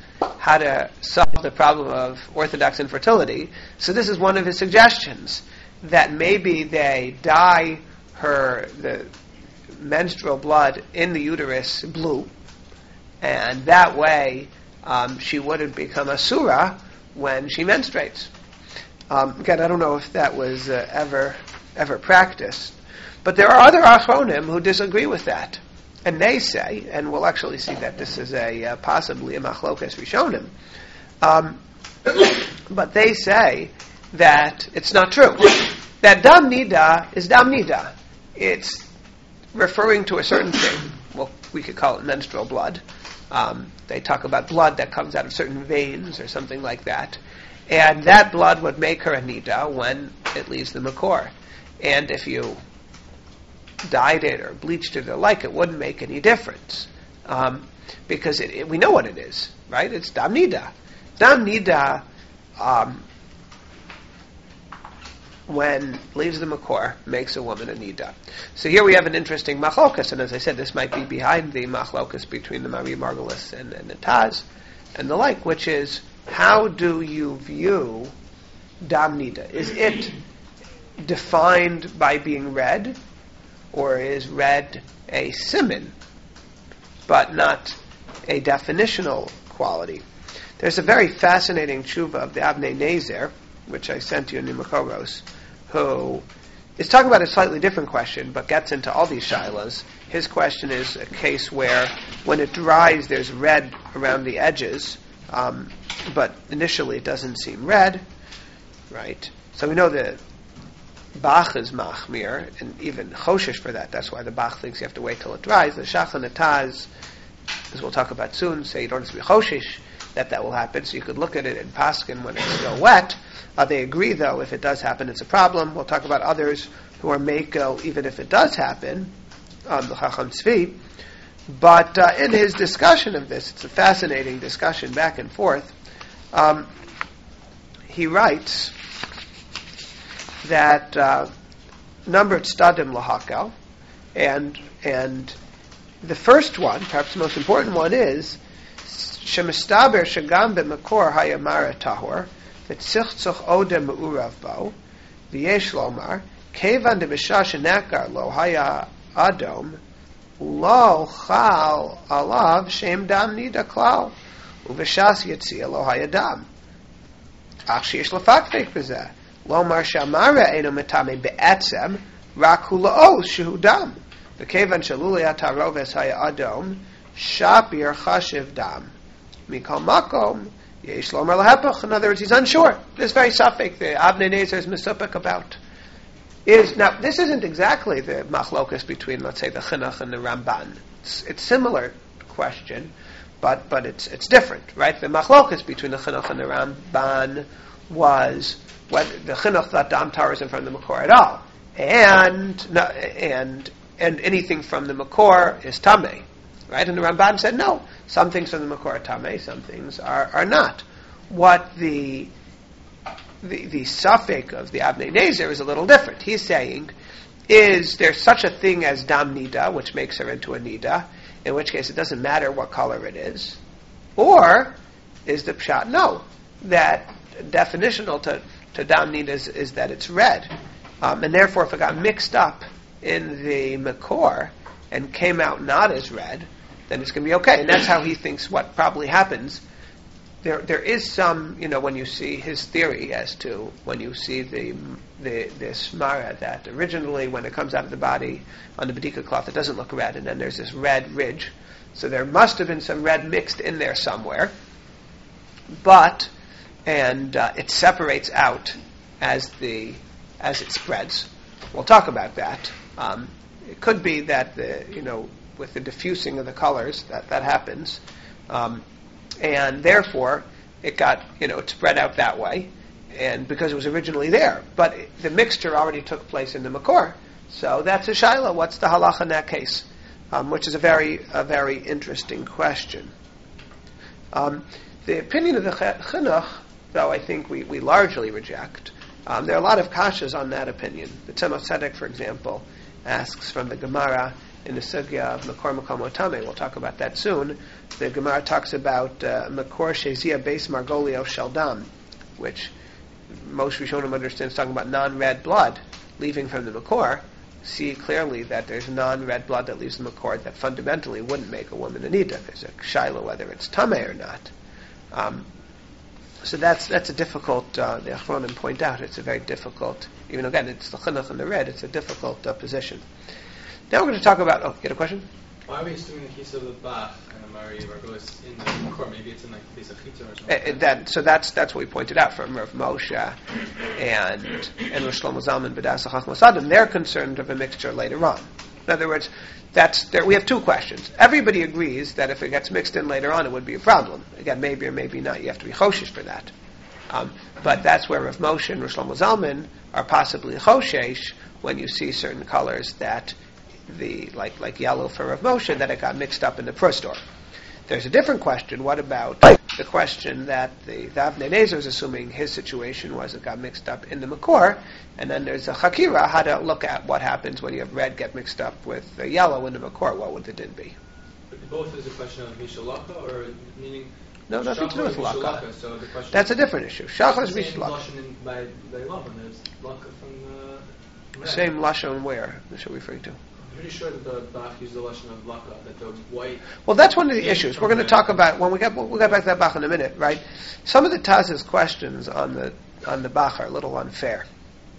how to solve the problem of Orthodox infertility. So this is one of his suggestions, that maybe they dye her the menstrual blood in the uterus blue, and that way um, she wouldn't become asura when she menstruates. Um, again, I don't know if that was uh, ever ever practiced, but there are other achronim who disagree with that, and they say, and we'll actually see that this is a uh, possibly a machlokas rishonim, um, but they say that it's not true. That dam nida is dam nida. It's referring to a certain thing. Well, we could call it menstrual blood. Um, they talk about blood that comes out of certain veins or something like that. And that blood would make her a nida when it leaves the makor. And if you dyed it or bleached it or like, it wouldn't make any difference. Um, because it, it, we know what it is, right? It's dam nida. Dam nida, um, when leaves the makor, makes a woman a nida. So here we have an interesting machlokas, and as I said, this might be behind the machlokas between the Mari Margulis and, and the Taz and the like, which is, how do you view dam nida? Is it defined by being red, or is red a siman, but not a definitional quality? There's a very fascinating tshuva of the Avnei Nezer, which I sent you in Nimakoros, who is talking about a slightly different question, but gets into all these shilas. His question is a case where, when it dries, there's red around the edges, um, but initially it doesn't seem red, right? So we know that Bach is machmir, and even choshish for that. That's why the Bach thinks you have to wait till it dries. The Shach and the Taz, as we'll talk about soon, say you don't have to be choshish that that will happen, so you could look at it in Paskin when it's still wet. Uh, they agree, though, if it does happen, it's a problem. We'll talk about others who are mako, even if it does happen, um, the Chacham Tzvi. But uh, in his discussion of this, it's a fascinating discussion back and forth, um, he writes that uh, numbered stadim lahakel, and and the first one, perhaps the most important one, is shemistaber shagam b'makor hayamara tahor v'tzichzuch odem me'urav bo v'yesh lomar kevan debisha shenakar lo haya adom lo chal alav shem dam nida klal uv'shas yitzia lo haya dam ach sheyesh lefakfek b'zeh lomar shamara eno metame be'etzem rak hu la'os shehu dam v'kevan shalulei ataroves haya adom shapir chashiv dam mikal makom yesh lomar lahepach. In other words, he's unsure. This is very suffix. The Avnei Nezer is misupik about. Is now this isn't exactly the machlokas between, let's say, the Chinuch and the Ramban. It's, it's similar question, but but it's it's different, right? The machlokas between the Chinuch and the Ramban was whether the Chinuch thought dam tar isn't from the makor at all, and no, and and anything from the makor is tamei, right? And the Ramban said no. Some things from the makor are tamei, some things are, are not. What the the the suffix of the Avnei Nezer is a little different. He's saying, is there such a thing as dam nida, which makes her into a nida, in which case it doesn't matter what color it is, or is the pshat no, that definitional to, to dam nida is, is that it's red, um, and therefore if it got mixed up in the makor and came out not as red, then it's going to be okay. And that's how he thinks what probably happens. There, there is some, you know, when you see his theory as to when you see the the the smara, that originally when it comes out of the body on the bedika cloth, it doesn't look red, and then there's this red ridge. So there must have been some red mixed in there somewhere. But and uh, it separates out as the as it spreads. We'll talk about that. Um, it could be that the you know. with the diffusing of the colors, that, that happens. Um, and therefore, it got, you know, it spread out that way, and because it was originally there. But it, the mixture already took place in the makor. So that's a shaila. What's the halacha in that case? Um, which is a very, a very interesting question. Um, the opinion of the Chinuch, though, I think we, we largely reject. Um, there are a lot of kashas on that opinion. The Tzemach Tzedek, for example, asks from the Gemara, in the sugya of Makor Makom Otame. We'll talk about that soon. The Gemara talks about uh, Makor Shezia Beis Margolio Sheldam, which most Rishonim understands talking about non-red blood leaving from the Makor. See clearly that there's non-red blood that leaves the Makor that fundamentally wouldn't make a woman a nida. There's a shaila whether it's tameh or not. Um, so that's that's a difficult, uh, the Achronim point out, it's a very difficult, even again, it's the chinuch and the red, it's a difficult uh, position. Now we're going to talk about, oh, you had a question? Why are we assuming the case of the Bach and the Mari Margolis in the court? Maybe it's in like the Chitza or something. Uh, that, so that's that's what we pointed out from Rav Moshe and and Rosh Shlomo Zalman B'das Chachmas Adam. They're concerned of a mixture later on. In other words, that's there, we have two questions. Everybody agrees that if it gets mixed in later on, it would be a problem. Again, maybe or maybe not. You have to be choshesh for that. Um, but that's where Rav Moshe and Rosh Shlomo Zalman are possibly choshesh when you see certain colors that the like like yellow for Rav Moshe, that it got mixed up in the prostor. There's a different question. What about the question that the, the Avnei Nezer is assuming his situation was it got mixed up in the Makor, and then there's a Chakira, how to look at what happens when you have red get mixed up with the yellow in the Makor. What would the din be? But both is a question of Mishalaka, or meaning... No, nothing to do with Laka. So the question That's a different issue. Shachar is Mishalaka. Same by, by Lavan, there's Laka from the... Red. Same Lashon where? That's what we're referring to. I'm pretty sure that the Bach used the Lashon of Laka, that the white... Well, that's one of the issues. We're going to talk about, when we get, we'll get back to that Bach in a minute, right? Some of the Taz's questions on the on the Bach are a little unfair.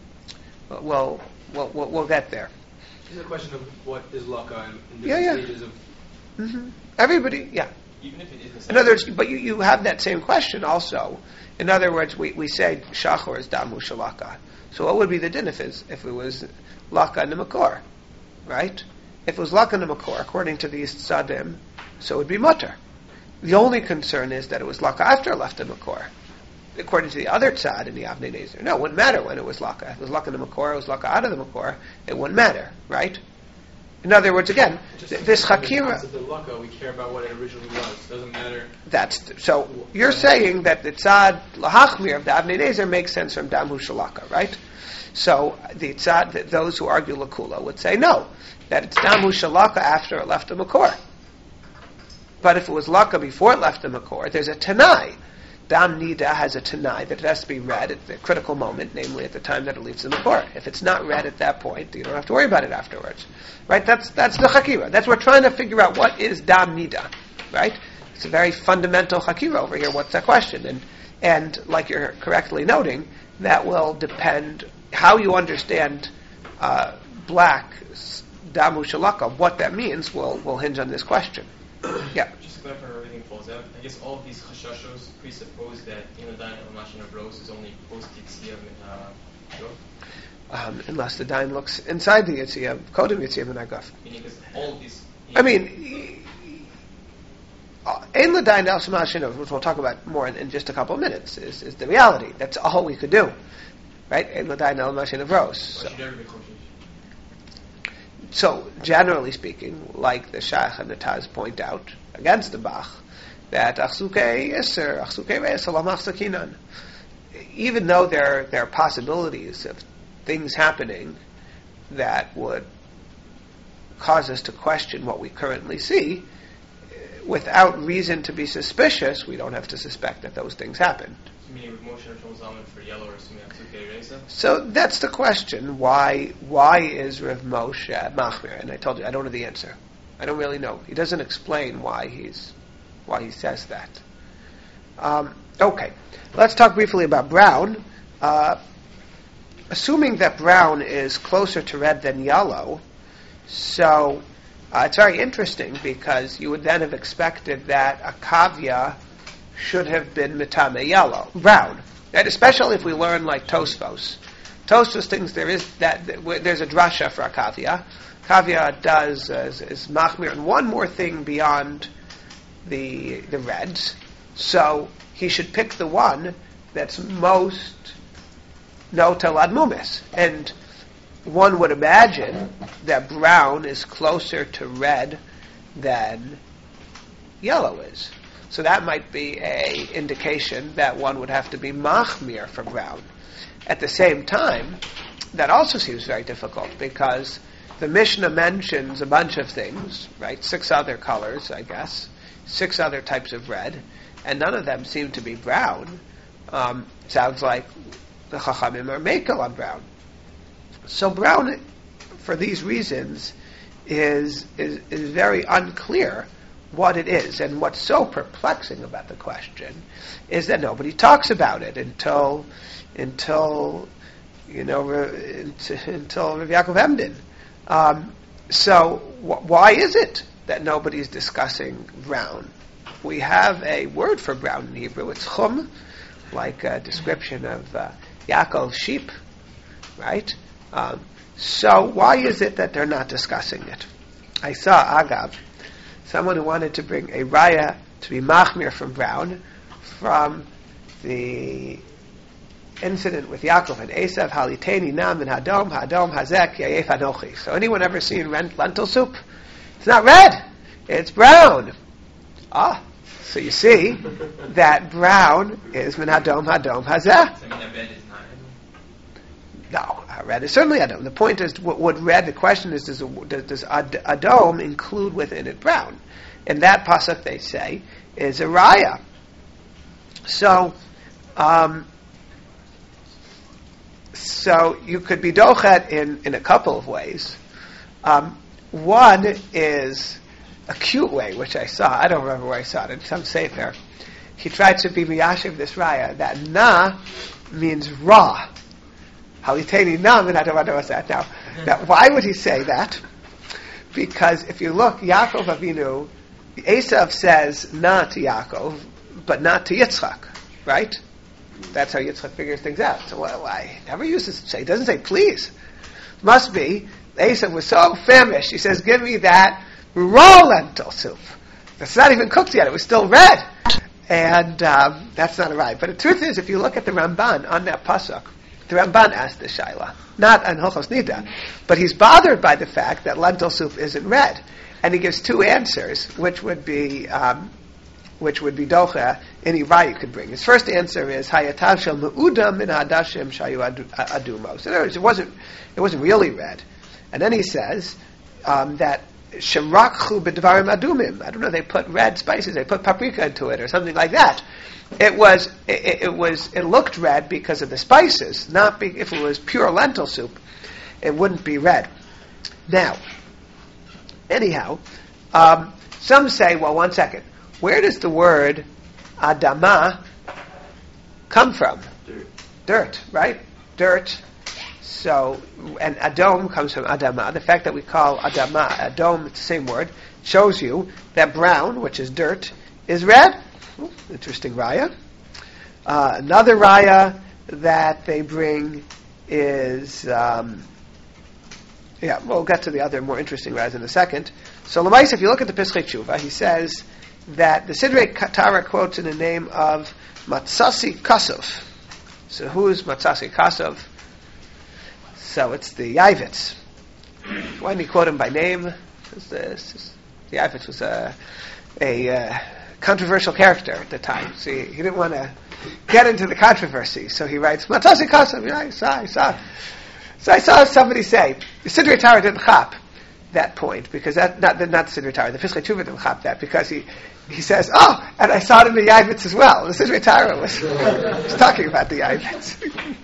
But we'll, we'll, we'll, we'll get there. This is a question of what is Laka in, in different Yeah, yeah. stages of... Mm-hmm. Everybody, yeah. Even if it is the In other words, but you, you have that same question also. In other words, we, we say Shachor is Damu Shalaka. So what would be the din if, if it was Laka in the Makor? Right? If it was Laka in the Makor, according to these Tzadim, so it would be Mutter. The only concern is that it was Laka after it left the Makor. According to the other Tzad in the Avnei Nezer. No, it wouldn't matter when it was Laka. If it was Laka in the Makor, it was Laka out of the Makor, it wouldn't matter. Right? In other words, again, th- this Hakira... The Laka, we care about what it originally was. It doesn't matter... That's... Th- so, you're saying that the Tzad Lahachmir of the Avnei Nezer makes sense from Damu Shalaka, right? So, the Tzad, th- those who argue Lakula would say no, that it's Damu Shalaka after it left the Makor. But if it was Laka before it left the Makor, there's a Tanai. Dam Nida has a Tanai that it has to be read at the critical moment, namely at the time that it leaves the Makor. If it's not read at that point, you don't have to worry about it afterwards. Right? That's that's the Chakira. That's we're trying to figure out what is Dam Nida. Right? It's a very fundamental Chakira over here. What's that question? And and like you're correctly noting, that will depend how you understand uh, black Damu Shalaka. What that means will will hinge on this question. Yeah. Just to clarify where everything falls out, I guess all of these chashashos presuppose that Inodan and Lashon of Rose is only post Yitzia uh, um, unless the dime looks inside the Yitzia, Kodem Yitzia Menagaf. Meaning, because all of these. I mean, Ein L'dayin El Shema Shino, which we'll talk about more in, in just a couple of minutes, is, is the reality. That's all we could do, right? Ein L'dayin El Shema Rose. So. So, generally speaking, like the Shach and the Taz point out against the Bach, that Achsukei Yisr, Achsukei Reis, Alam Achsakinan. Even though there, there are possibilities of things happening that would cause us to question what we currently see, without reason to be suspicious, we don't have to suspect that those things happen. Meaning with Moshe and Zalman for yellow or assuming Achsukei Reis? So that's the question. Why why is Rav Moshe Machmir? And I told you, I don't know the answer. I don't really know. He doesn't explain why he's why he says that. Um, okay. Let's talk briefly about brown. Uh, assuming that brown is closer to red than yellow, so uh, it's very interesting because you would then have expected that a kavya should have been mitame yellow, brown. And especially if we learn like Tosfos. Tosfos thinks there is that there's a drasha for a kavya. Kavya does uh, is, is machmir and one more thing beyond the the reds. So he should pick the one that's most no talad mumis. And one would imagine that brown is closer to red than yellow is. So that might be a indication that one would have to be machmir for brown. At the same time, that also seems very difficult because the Mishnah mentions a bunch of things, right? Six other colors, I guess, six other types of red, and none of them seem to be brown. Um, sounds like the Chachamim are makel on brown. So brown, for these reasons, is, is is very unclear what it is. And what's so perplexing about the question is that nobody talks about it until until you know until Rav Yaakov Emden. Um, so wh- why is it that nobody's discussing brown? We have a word for brown in Hebrew. It's chum, like a description of uh, Yaakov's sheep, right? Um, so why is it that they're not discussing it? I saw Agav, someone who wanted to bring a raya to be machmir from brown, from the incident with Yaakov and Esav, haliteni nam and hadom, hadom hazek yayef anochi. So anyone ever seen lentil soup? It's not red, it's brown. Ah, so you see that brown is min hadom, hadom hazeh. So I mean, that red is not No, uh, red is certainly Adom. The point is, what, what red, the question is, does, does, does Ad, Adom include within it brown? And that pasuk, they say, is a raya. So, um, so you could be dochet in, in a couple of ways. Um, one is a cute way, which I saw. I don't remember where I saw it. In some sefer, he tried to be miyashiv this raya, that na means raw. Now, now, now, why would he say that? Because if you look, Yaakov Avinu, Esav says na to Yaakov, but not to Yitzchak, right? That's how Yitzchak figures things out. So well, why? Never uses to say. He doesn't say please. Must be Esav was so famished. He says, "Give me that raw lentil soup. It's not even cooked yet. It was still red." And um, that's not right. But the truth is, if you look at the Ramban on that pasuk, the Ramban asked the Shaila, not an Hilchos Nida, but he's bothered by the fact that lentil soup isn't red, and he gives two answers, which would be um, which would be docha any raya you could bring. His first answer is Hayatav shel me'udam min hadashim shayu adumos. In other words, it wasn't it wasn't really red, and then he says um, that shemrakchu b'dvarim adumim. I don't know. They put red spices. They put paprika into it or something like that. It was, it, it was, it looked red because of the spices, not be, if it was pure lentil soup, it wouldn't be red. Now, anyhow, um, some say, well, one second, where does the word adama come from? Dirt. Dirt, right? Dirt. So, and adom comes from adama. The fact that we call adama, adom, it's the same word, shows you that brown, which is dirt, is red. Ooh, interesting raya. Uh, another raya that they bring is, um, yeah, we'll get to the other more interesting rayas in a second. So, Lamais, if you look at the Pischei Tshuva, he says that the Sidrei Tara quotes in the name of Matsasi Kasov. So, who is Matsasi Kasov? So, it's the Yavitz. Why didn't he quote him by name? It's the, it's, the Yavitz was a, a uh, controversial character at the time. So he, he didn't want to get into the controversy. So he writes, Matasi Kasav, yeah, I saw, I saw. So I saw somebody say, the Sidrei Tara didn't chap that point, because that, not, not the Sidrei Tara, the Pischei Tshuva didn't chap that, because he, he says, oh, and I saw it in the Yavitz as well. The Sidrei Tara was, was talking about the Yavitz.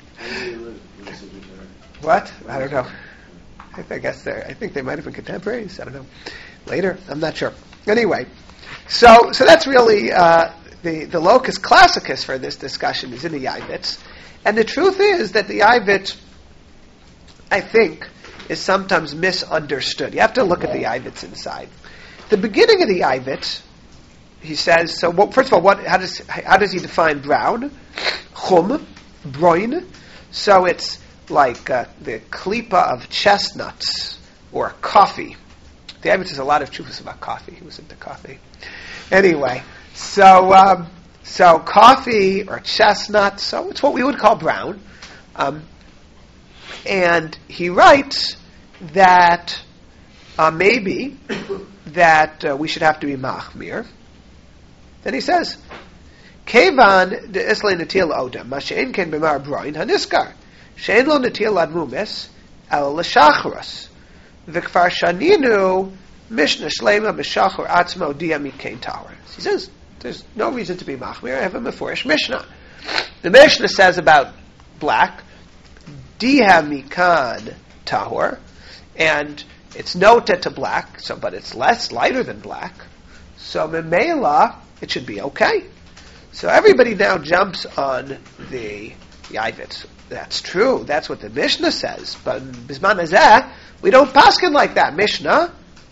What? I don't know. I, I guess they're, I think they might have been contemporaries. I don't know. Later? I'm not sure. Anyway, so so that's really uh, the, the locus classicus for this discussion is in the Yavitz. And the truth is that the Yavitz, I think, is sometimes misunderstood. You have to look at the Yavitz inside. The beginning of the Yavitz, he says, so what, first of all, what, how does how does he define brown? Chum, broin. So it's like uh, the klipa of chestnuts or coffee. The Yavitz has a lot of truths about coffee. He was into coffee. Anyway, so um, so coffee or chestnut, so it's what we would call brown. Um, and he writes that uh, maybe that uh, we should have to be machmir. Then he says, Kevan de islay natil odam, ma she'en ken b'mar broin haniskar, she'en lo natil ad mumes, el l'shachros. V'kfar shaninu Mishnah Shlema b'shachor atzmo dia mikein tahor. He says there's no reason to be machmir. I have a meforish Mishnah. The Mishnah says about black dia mikan tahor, and it's noted to black, so but it's less lighter than black. So memela, it should be okay. So everybody now jumps on the Yavitz. That's true. That's what the Mishnah says. But in Bisman Hazeh, we don't paskin like that. Mishnah,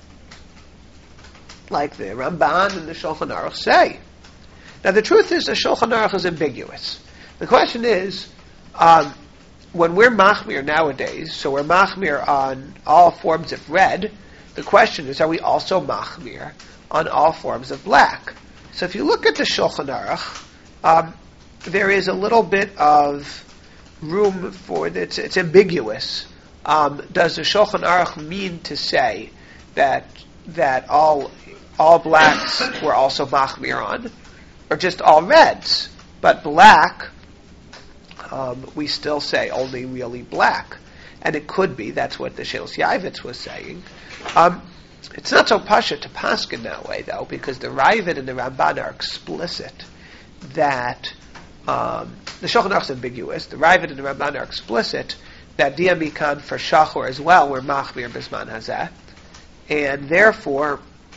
like the Ramban and the Shulchan Aruch say. Now the truth is the Shulchan Aruch is ambiguous. The question is, um, when we're machmir nowadays, so we're machmir on all forms of red, the question is, are we also machmir on all forms of black? So if you look at the Shulchan Aruch, um, there is a little bit of room for it's, it's ambiguous. Um, does the Shulchan Aruch mean to say that that all all blacks were also machmir on, or just all reds? But black, um, we still say only really black, and it could be that's what the Shilas Yavitz was saying. Um, it's not so pasha to paskin that way though, because the Ravid and the Ramban are explicit that. Um, the Shulchan Aruch is ambiguous. The Ravid and the Ramban are explicit that dia mikan for shachor as well were machmir bisman hazeh, and therefore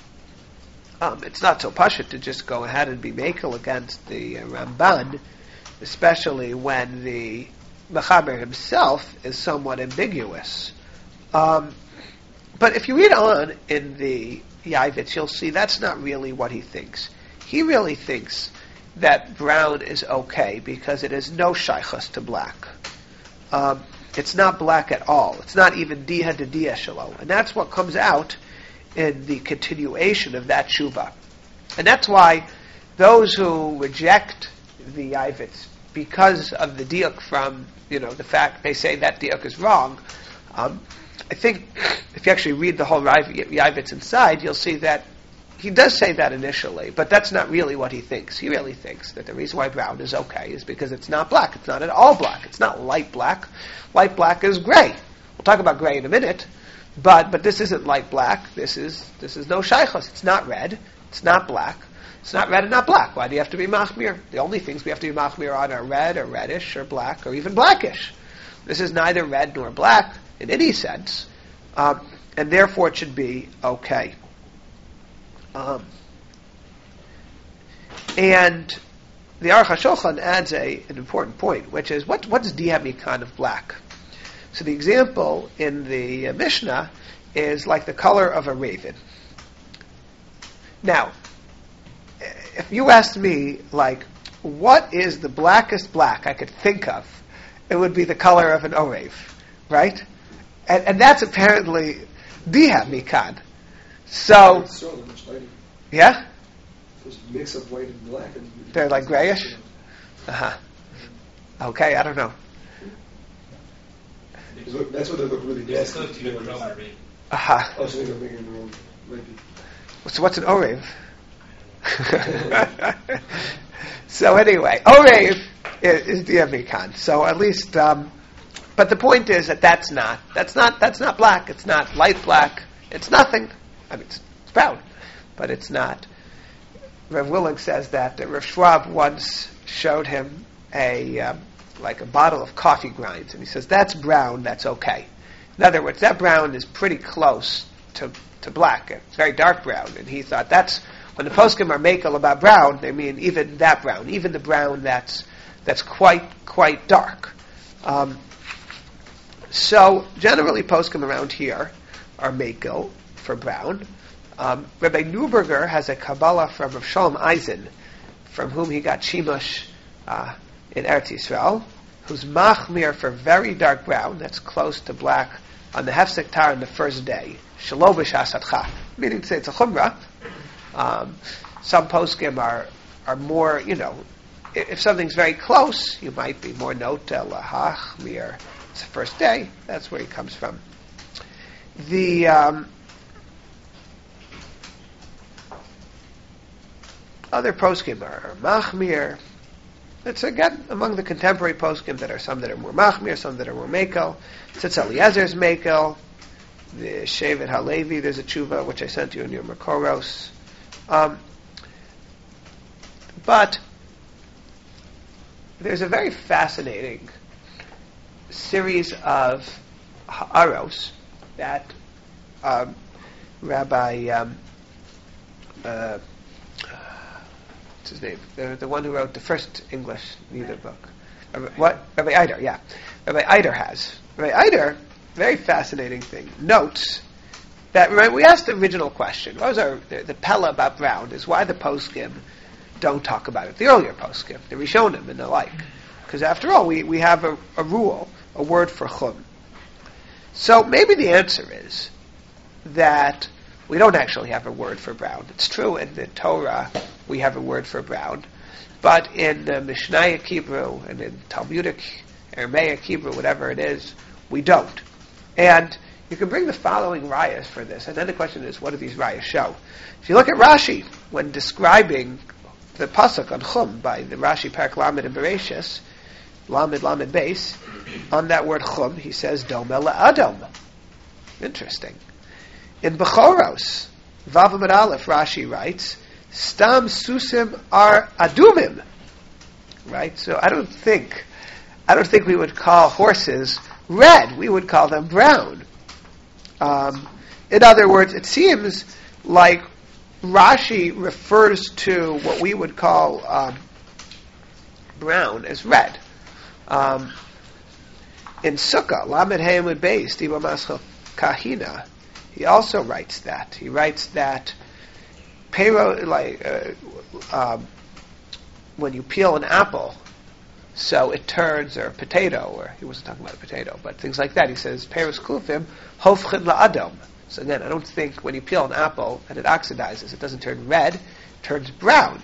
um, it's not so pashut to just go ahead and be makel against the uh, Ramban, especially when the Mechaber himself is somewhat ambiguous. Um, but if you read on in the Yavitz, you'll see that's not really what he thinks. He really thinks that brown is okay because it is no shaychus to black. Um, it's not black at all. It's not even diha de diha shalom. And that's what comes out in the continuation of that tshuva. And that's why those who reject the Yavitz because of the diuk from, you know, the fact they say that diuk is wrong, um, I think if you actually read the whole Yavitz inside, you'll see that he does say that initially, but that's not really what he thinks. He really thinks that the reason why brown is okay is because it's not black. It's not at all black. It's not light black. Light black is gray. We'll talk about gray in a minute, but but this isn't light black. This is this is no shaychus. It's not red. It's not black. It's not red and not black. Why do you have to be machmir? The only things we have to be machmir on are red or reddish or black or even blackish. This is neither red nor black in any sense, um, and therefore it should be okay. Um, and the Aruch HaShulchan adds a, an important point, which is what, what's dia mikan of black? So the example in the uh, Mishnah is like the color of a raven. Now, if you asked me, like, what is the blackest black I could think of, it would be the color of an orev, right? And, and that's apparently dia mikan. So, It's so much lighter. yeah? There's a mix of white and black. And They're like grayish? Uh-huh. Okay, I don't know. They look- That's what they look really There's nasty. still two different colors already. Uh-huh. Oh, so they're making their own. Might be. So what's an orev? So anyway, orev is, is dia mikan. So at least, um, but the point is that that's not, that's not, that's not black. It's not light black. It's nothing. I mean, it's, it's brown, but it's not. Rav Willing says that uh, Rav Schwab once showed him a um, like a bottle of coffee grinds, and he says that's brown, that's okay. In other words, that brown is pretty close to to black. It's very dark brown, and he thought that's when the poskim are makel about brown, they mean even that brown, even the brown that's that's quite quite dark. Um, so generally, poskim around here are makel for brown. Um, Rabbi Neuberger has a Kabbalah from Rav Shalom Eisen, from whom he got Shimush uh, in Eretz Yisrael, who's machmir for very dark brown, that's close to black, on the hefsek tar on the first day, shelo b'shasatcha, meaning to say it's a chumrah. Um, some poskim are are more, you know, if, if something's very close, you might be more nota lahachmir. It's the first day. That's where he comes from. The um, other poskim are machmir. It's again among the contemporary poskim that are some that are more machmir, some that are more mekel. Tzitz Eliezer's mekel. the Shevet Halevi, there's a tshuva which I sent you in your Makoros. Um, but there's a very fascinating series of ha'aros that um, Rabbi um, uh, what's his name? The, the one who wrote the first English Nida book. Rabbi, what? Rabbi Eider, yeah. Rabbi Eider has. Rabbi Eider, very fascinating thing, notes that, right, we asked the original question. What was our, the, the Pella about Brown is why the poskim don't talk about it. The earlier poskim, the Rishonim and the like. Because after all, we, we have a, a rule, a word for chum. So maybe the answer is that we don't actually have a word for brown. It's true in the Torah we have a word for brown, but in the Mishnaic Hebrew and in Talmudic, Aramaic Hebrew, whatever it is, we don't. And you can bring the following rayas for this, and then the question is, what do these rayas show? If you look at Rashi, when describing the pasuk on chum by the Rashi Parak Lamed and Bereshis, Lamed Lamed Beis, on that word chum, he says Domeh LaAdam. Interesting. In Bechoros, Vav Amud Aleph, Rashi writes, Stam Susim Ar Adumim. Right? So I don't think, I don't think we would call horses red. We would call them brown. Um, in other words, it seems like Rashi refers to what we would call um, brown as red. Um, in Sukkah, Lamed Hayamud Beis, Diba Maschel Kahina, he also writes that. He writes that Pero, like uh, um, when you peel an apple, so it turns, or a potato, or he wasn't talking about a potato, but things like that. He says, Peros Klufim, Hofchin La'adam. So again, I don't think when you peel an apple and it oxidizes, it doesn't turn red, it turns brown.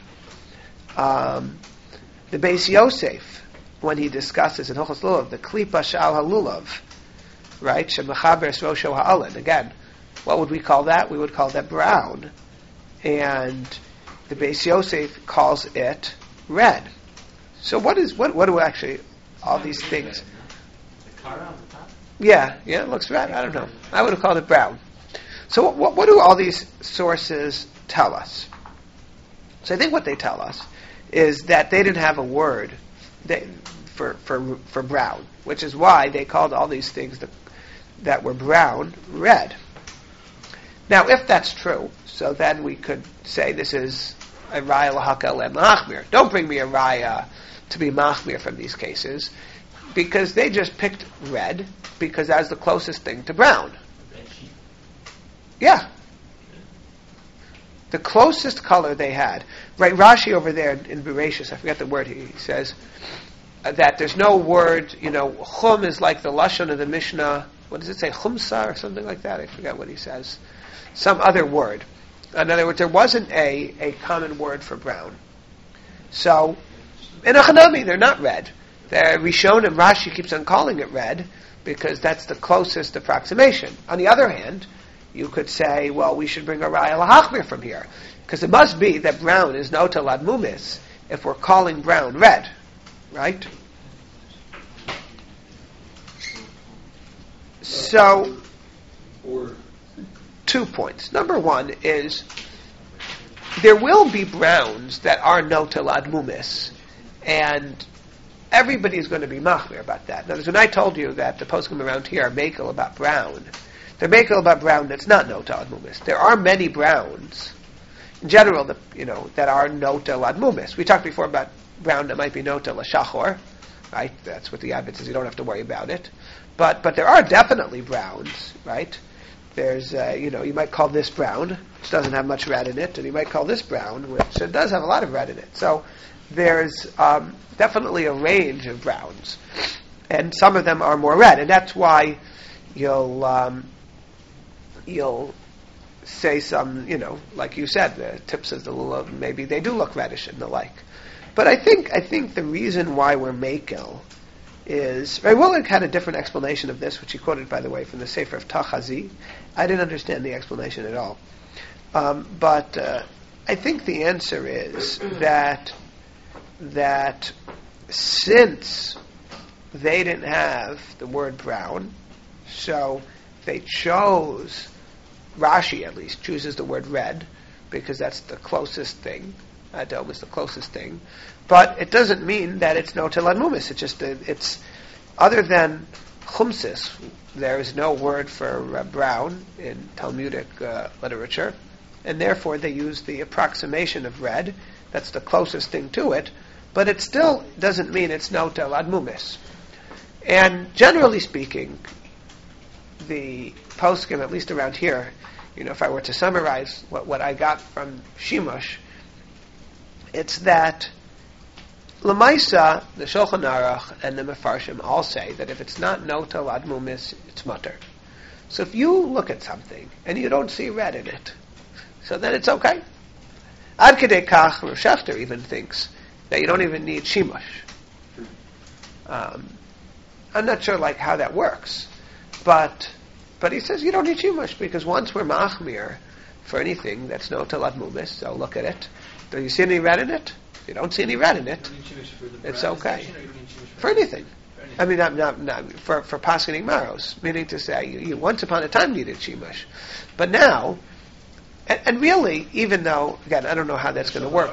Um, the Beis Yosef, when he discusses in Hilchos Lulav, the Klipa Shal HaLulav, right? Shemachaber Rosho Ha'alin. Again, what would we call that? We would call that brown. And the Beis Yosef calls it red. So what is what? What do actually all these things? The kara on the top? Yeah, yeah, it looks red. I don't know. I would have called it brown. So what, what do all these sources tell us? So I think what they tell us is that they didn't have a word they, for for for brown, which is why they called all these things that that were brown red. Now, if that's true, so then we could say this is a raya l'hakel and machmir. Don't bring me a raya to be machmir from these cases, because they just picked red because that's the closest thing to brown. Red sheep. Yeah. The closest color they had. Right, Rashi over there in, in Bereshis, I forget the word he, he says, uh, that there's no word, you know, chum is like the lashon of the Mishnah, what does it say, chumsa or something like that? I forget what he says. Some other word. In other words, there wasn't a, a common word for brown. So, in Achanami, they're not red. They're Rishon, and Rashi keeps on calling it red because that's the closest approximation. On the other hand, you could say, well, we should bring a Raya L'Hachmir from here, because it must be that brown is Nota Lad Mumis if we're calling brown red, right? So, Or two points. Number one is there will be browns that are Nota Lad Mumis, and everybody is going to be machmir about that. Now, when I told you that the poskim around here are makel about brown, they're makel about brown that's not Nota Lad Mumis. There are many browns, in general, the, you know, that are Nota Lad Mumis. We talked before about brown that might be Nota L'Shachor, right? That's what the Abbot says, you don't have to worry about it. But but there are definitely browns, right? There's, uh, you know, you might call this brown, which doesn't have much red in it, and you might call this brown, which does have a lot of red in it. So there's um, definitely a range of browns, and some of them are more red, and that's why you'll um, you'll say some, you know, like you said, the tips of the lulav, maybe they do look reddish and the like. But I think I think the reason why we're makel is, Ray Willig had a different explanation of this, which he quoted, by the way, from the Sefer of Tachazi. I didn't understand the explanation at all. Um, but uh, I think the answer is that that since they didn't have the word brown, so they chose, Rashi at least, chooses the word red, because that's the closest thing. Adom is the closest thing. But it doesn't mean that it's no telad mumis. It's just, a, it's, other than chumsis, there is no word for uh, brown in Talmudic uh, literature, and therefore they use the approximation of red. That's the closest thing to it, but it still doesn't mean it's no telad mumis. And generally speaking, the poskim, at least around here, you know, if I were to summarize what, what I got from Shimush, it's that Lamaisa, the Shulchan Aruch, and the Mefarshim all say that if it's not no telad mumis, it's mutter. So if you look at something and you don't see red in it, so then it's okay. Ad Kedei Kach, Rav Shechter even thinks that you don't even need Shimush. Um, I'm not sure like how that works, but but he says you don't need Shimush because once we're machmir for anything that's no telad mumis, so look at it. Do you see any red in it? If you don't see any red in it, it's okay. For anything. I mean, not, not, not for for paskening maros, meaning to say you, you once upon a time needed Shimush, but now, and, and really, even though again I don't know how that's going to work.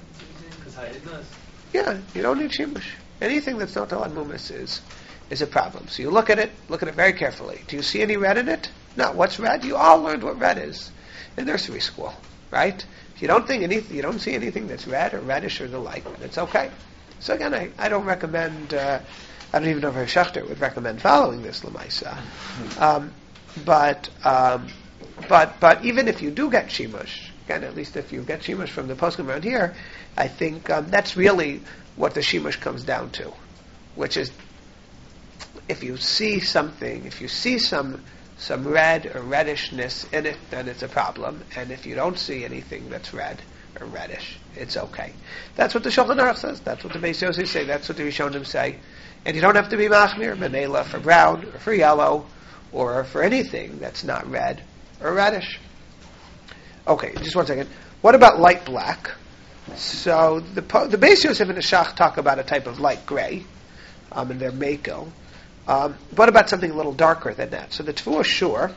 Yeah, you don't need Shimush. Anything that's not telad mumis is is a problem. So you look at it, look at it very carefully. Do you see any red in it? No. What's red? You all learned what red is in nursery school, right? If you don't think anything, you don't see anything that's red or reddish or the like, it's okay. So again, I, I don't recommend. Uh, I don't even know if Rav Shechter would recommend following this lemaisa. Um, but um, but but even if you do get shimush, again, at least if you get shimush from the poskim around here, I think um, that's really what the shimush comes down to, which is if you see something, if you see some some red or reddishness in it, then it's a problem. And if you don't see anything that's red or reddish, it's okay. That's what the Shulchan Aruch says. That's what the Beis Yosef say. That's what the Rishonim say. And you don't have to be machmir, menela, for brown or for yellow or for anything that's not red or reddish. Okay, just one second. What about light black? So the the Beis Yosef and the Shach talk about a type of light gray, um, in their Mako. Um, what about something a little darker than that? So the Tvuah Shur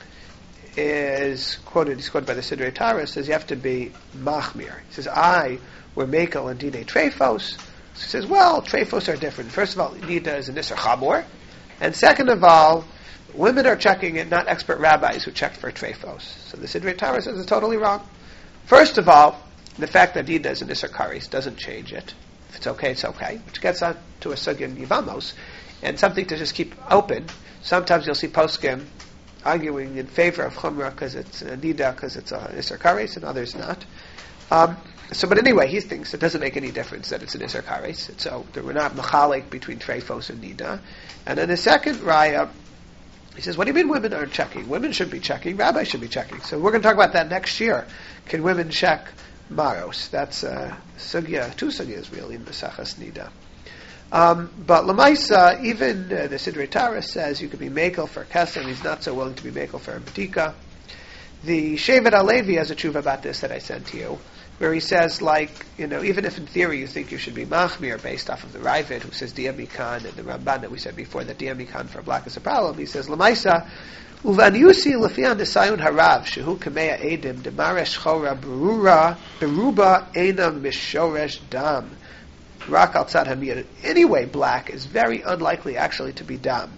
is quoted, he's quoted by the Sidrei Torah, says you have to be machmir. He says, I were Mekel and Dine Trefos. So he says, well, Trefos are different. First of all, Nida is an Isser Chamor. And second of all, women are checking it, not expert rabbis who check for Trefos. So the Sidrei Torah says it's totally wrong. First of all, the fact that Nida is an Isser Karis doesn't change it. If it's okay, it's okay. Which gets on to a sugya in Yivamos. And something to just keep open. Sometimes you'll see poskim arguing in favor of chumrah because it's a nida, because it's a isser kares, and others not. Um, so, but anyway, he thinks it doesn't make any difference that it's an isser kares. So we're not machalik between treifos and nida. And then the second raya, he says, what do you mean women aren't checking? Women should be checking. Rabbis should be checking. So we're going to talk about that next year. Can women check maros? That's uh, sugya, two sugyas really in Mesachas Nida. Um, but Lamaisa, even uh, the Sidrei Torah says you could be Mekel for Kesem. He's not so willing to be Mekel for a Batika. The Shevet Alevi has a tshuva about this that I sent to you, where he says, like, you know, even if in theory you think you should be Machmir based off of the Ravid, who says Diamikan, and the Ramban that we said before that Diamikan for black is a problem, he says, Lamaisa, Uvan Yusi Lefian Desayun Harav, Shehu Kameya Edim, Demaresh Chora Berura, Beruba Enam Mishoresh Dam. Rak al tzad hamir. Anyway, black is very unlikely actually to be dam.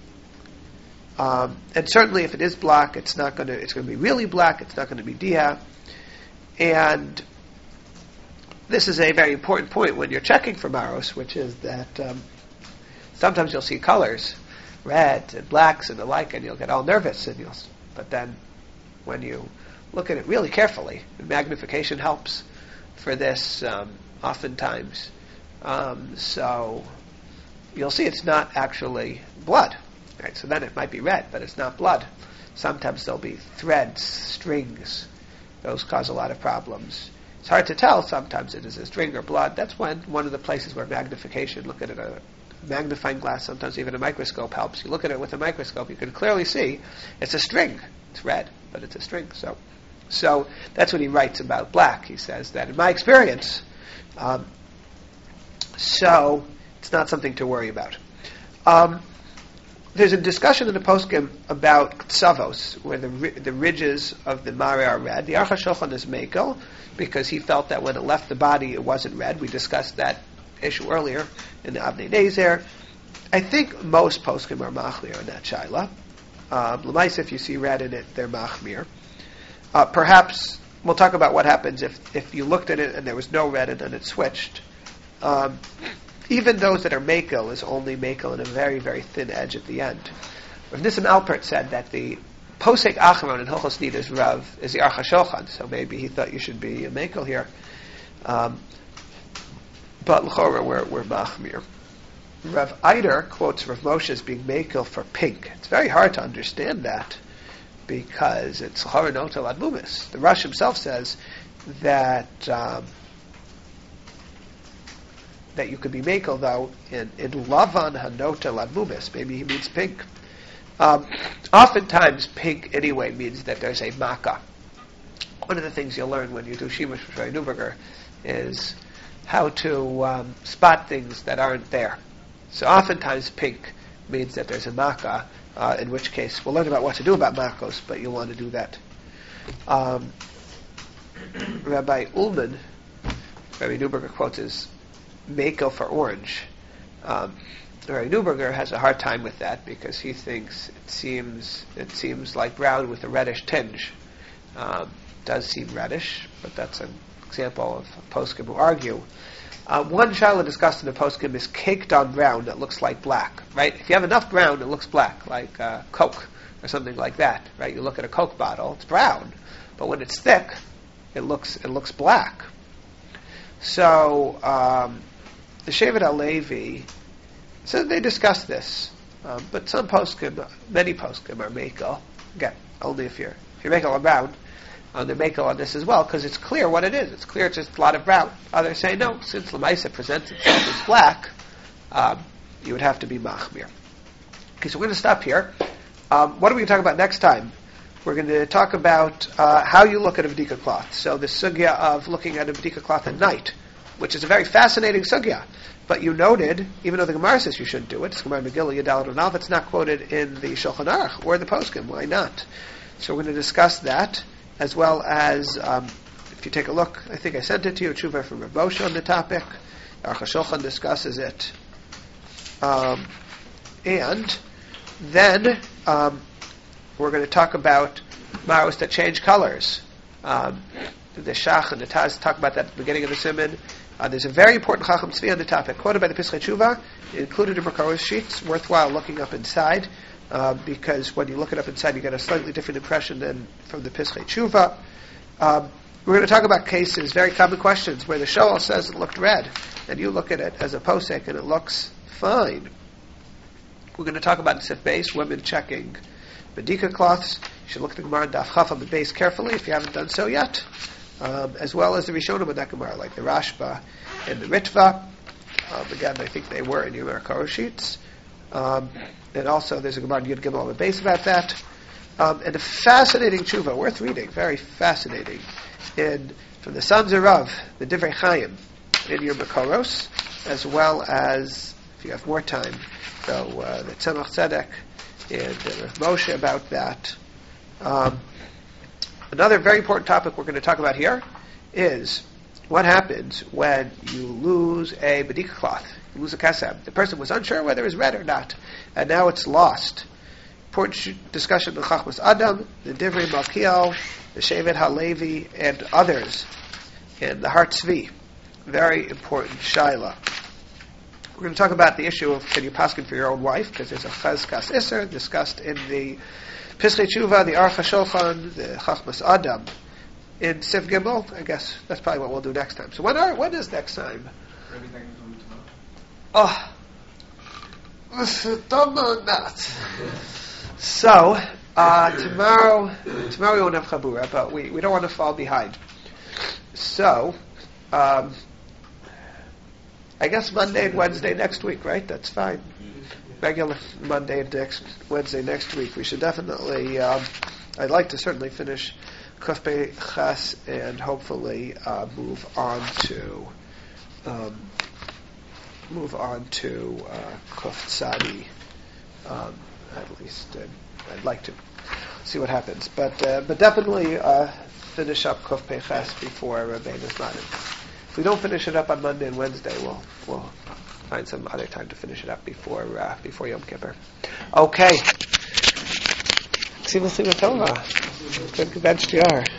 Um, and certainly, if it is black, it's not going to. It's going to be really black. It's not going to be diha. And this is a very important point when you're checking for maros, which is that um, sometimes you'll see colors, red and blacks and the like, and you'll get all nervous. And you'll. But then, when you look at it really carefully, magnification helps for this. Um, oftentimes. Um, so you'll see it's not actually blood. Right? So then it might be red, but it's not blood. Sometimes there'll be threads, strings. Those cause a lot of problems. It's hard to tell. Sometimes it is a string or blood. That's when one of the places where magnification, look at it, a magnifying glass, sometimes even a microscope helps. You look at it with a microscope, you can clearly see it's a string. It's red, but it's a string. So, so that's what he writes about black. He says that in my experience, um, so it's not something to worry about. Um, there's a discussion in the poskim about ksavos, where the ri- the ridges of the mare are red. The Aruch HaShulchan is mekel, because he felt that when it left the body, it wasn't red. We discussed that issue earlier in the Avnei Nezer. I think most poskim are machmir in that shaila. Um, L'maisa, if you see red in it, they're machmir. Uh, perhaps we'll talk about what happens if, if you looked at it and there was no red and then it switched. Um, even those that are mekel is only mekel in a very, very thin edge at the end. Rav Nissim Alpert said that the posek achron in Hilchos Nidas Rav is the Aruch HaShulchan, so maybe he thought you should be a mekel here. Um, but l'chora we're, we're machmir. Rav Eider quotes Rav Moshe as being mekel for pink. It's very hard to understand that because it's l'chora notel ad mumis. The Rush himself says that um, that you could be mekel though in, in lavan hanotel ad mumis. Maybe he means pink. Um, oftentimes pink anyway means that there's a makkah. One of the things you'll learn when you do Shimush with Rabbi Neuberger is how to um, spot things that aren't there. So oftentimes pink means that there's a makkah, uh, in which case we'll learn about what to do about makkos, but you'll want to do that. Um, Rabbi Ullman, Rabbi Neuberger quotes as mekel for orange. Um, Rabbi Neuberger has a hard time with that because he thinks it seems it seems like brown with a reddish tinge. Um, does seem reddish, but that's an example of poskim who argue. Uh, one shaila discussed in the poskim is caked on brown that looks like black. Right? If you have enough brown, it looks black, like uh, Coke or something like that. Right? You look at a Coke bottle, it's brown, but when it's thick, it looks it looks black. So um, the Shevet HaLevi, so they discuss this, um, but some poskim, many poskim are mekel. Again, only if you're if you're mekel on brown, on the mekel on this as well, because it's clear what it is. It's clear it's just a lot of brown. Others say no, since L'maisa presents itself as black, um, you would have to be machmir. Okay, so we're going to stop here. Um, what are we going to talk about next time? We're going to talk about uh, how you look at a B'dika cloth. So the sugya of looking at a B'dika cloth at night, which is a very fascinating sugya. But you noted, even though the Gemara says you shouldn't do it, it's Gemara Megillah Yudalad Unav, it's not quoted in the Shulchan Aruch or the Poskim. Why not? So we're going to discuss that, as well as, um, if you take a look, I think I sent it to you, a tshuva from Rav Moshe on the topic. Aruch HaShulchan discusses it. Um, and then um, we're going to talk about maros that change colors. Um, the Shach and the Taz talk about that at the beginning of the Siman. Uh, there's a very important Chacham Tzvi on the topic, quoted by the Pischei Tshuva, included in Merkaros sheets, worthwhile looking up inside, uh, because when you look it up inside, you get a slightly different impression than from the Pischei Tshuva. Um, we're going to talk about cases, very common questions, where the Shoel says it looked red, and you look at it as a posek, and it looks fine. We're going to talk about Sif Beis, women checking B'dika cloths. You should look at the Gemara Daf Chaf on the base carefully if you haven't done so yet. Um, as well as the Rishonim of that Gemara, like the Rashba and the Ritva. Um, again, I think they were in your Merkaros sheets. Um, and also, there's a Gemara in Yud Gimel on the base about that. Um, and a fascinating tshuva, worth reading, very fascinating, in from the Sons of Rav, the Divrei Chaim, in your Merkaros, as well as, if you have more time, so uh, the Tzemach Tzedek and uh, Rav Moshe about that. Um, Another very important topic we're going to talk about here is what happens when you lose a B'dika cloth, you lose a kasem. The person was unsure whether it was red or not, and now it's lost. Important discussion of Chachmas Adam, the Divrei Malkiel, the Shevet HaLevi, and others, and the Har Tzvi. Very important shaila. We're going to talk about the issue of can you paskin for your own wife, because there's a Chazkas Isser discussed in the Pischei Tshuva, the Aruch HaShulchan, the Chachmas Adam, in Siv Gimel. I guess that's probably what we'll do next time. So when are when is next time? Oh, not. So uh, tomorrow, tomorrow we won't have Chabura, but we, we don't want to fall behind. So um, I guess Monday and Wednesday next week, right? That's fine. Regular Monday and next Wednesday next week. We should definitely. Um, I'd like to certainly finish Kuf Pei Ches and hopefully uh, move on to um, move on to uh, Kuf Tzadi um, at least uh, I'd like to see what happens. But uh, but definitely uh, finish up Kuf Peches before uh, Beis Manim. If we don't finish it up on Monday and Wednesday, we'll we'll find some other time to finish it up before uh, before Yom Kippur. Okay. Tzivul Simcha Tova. Good bench to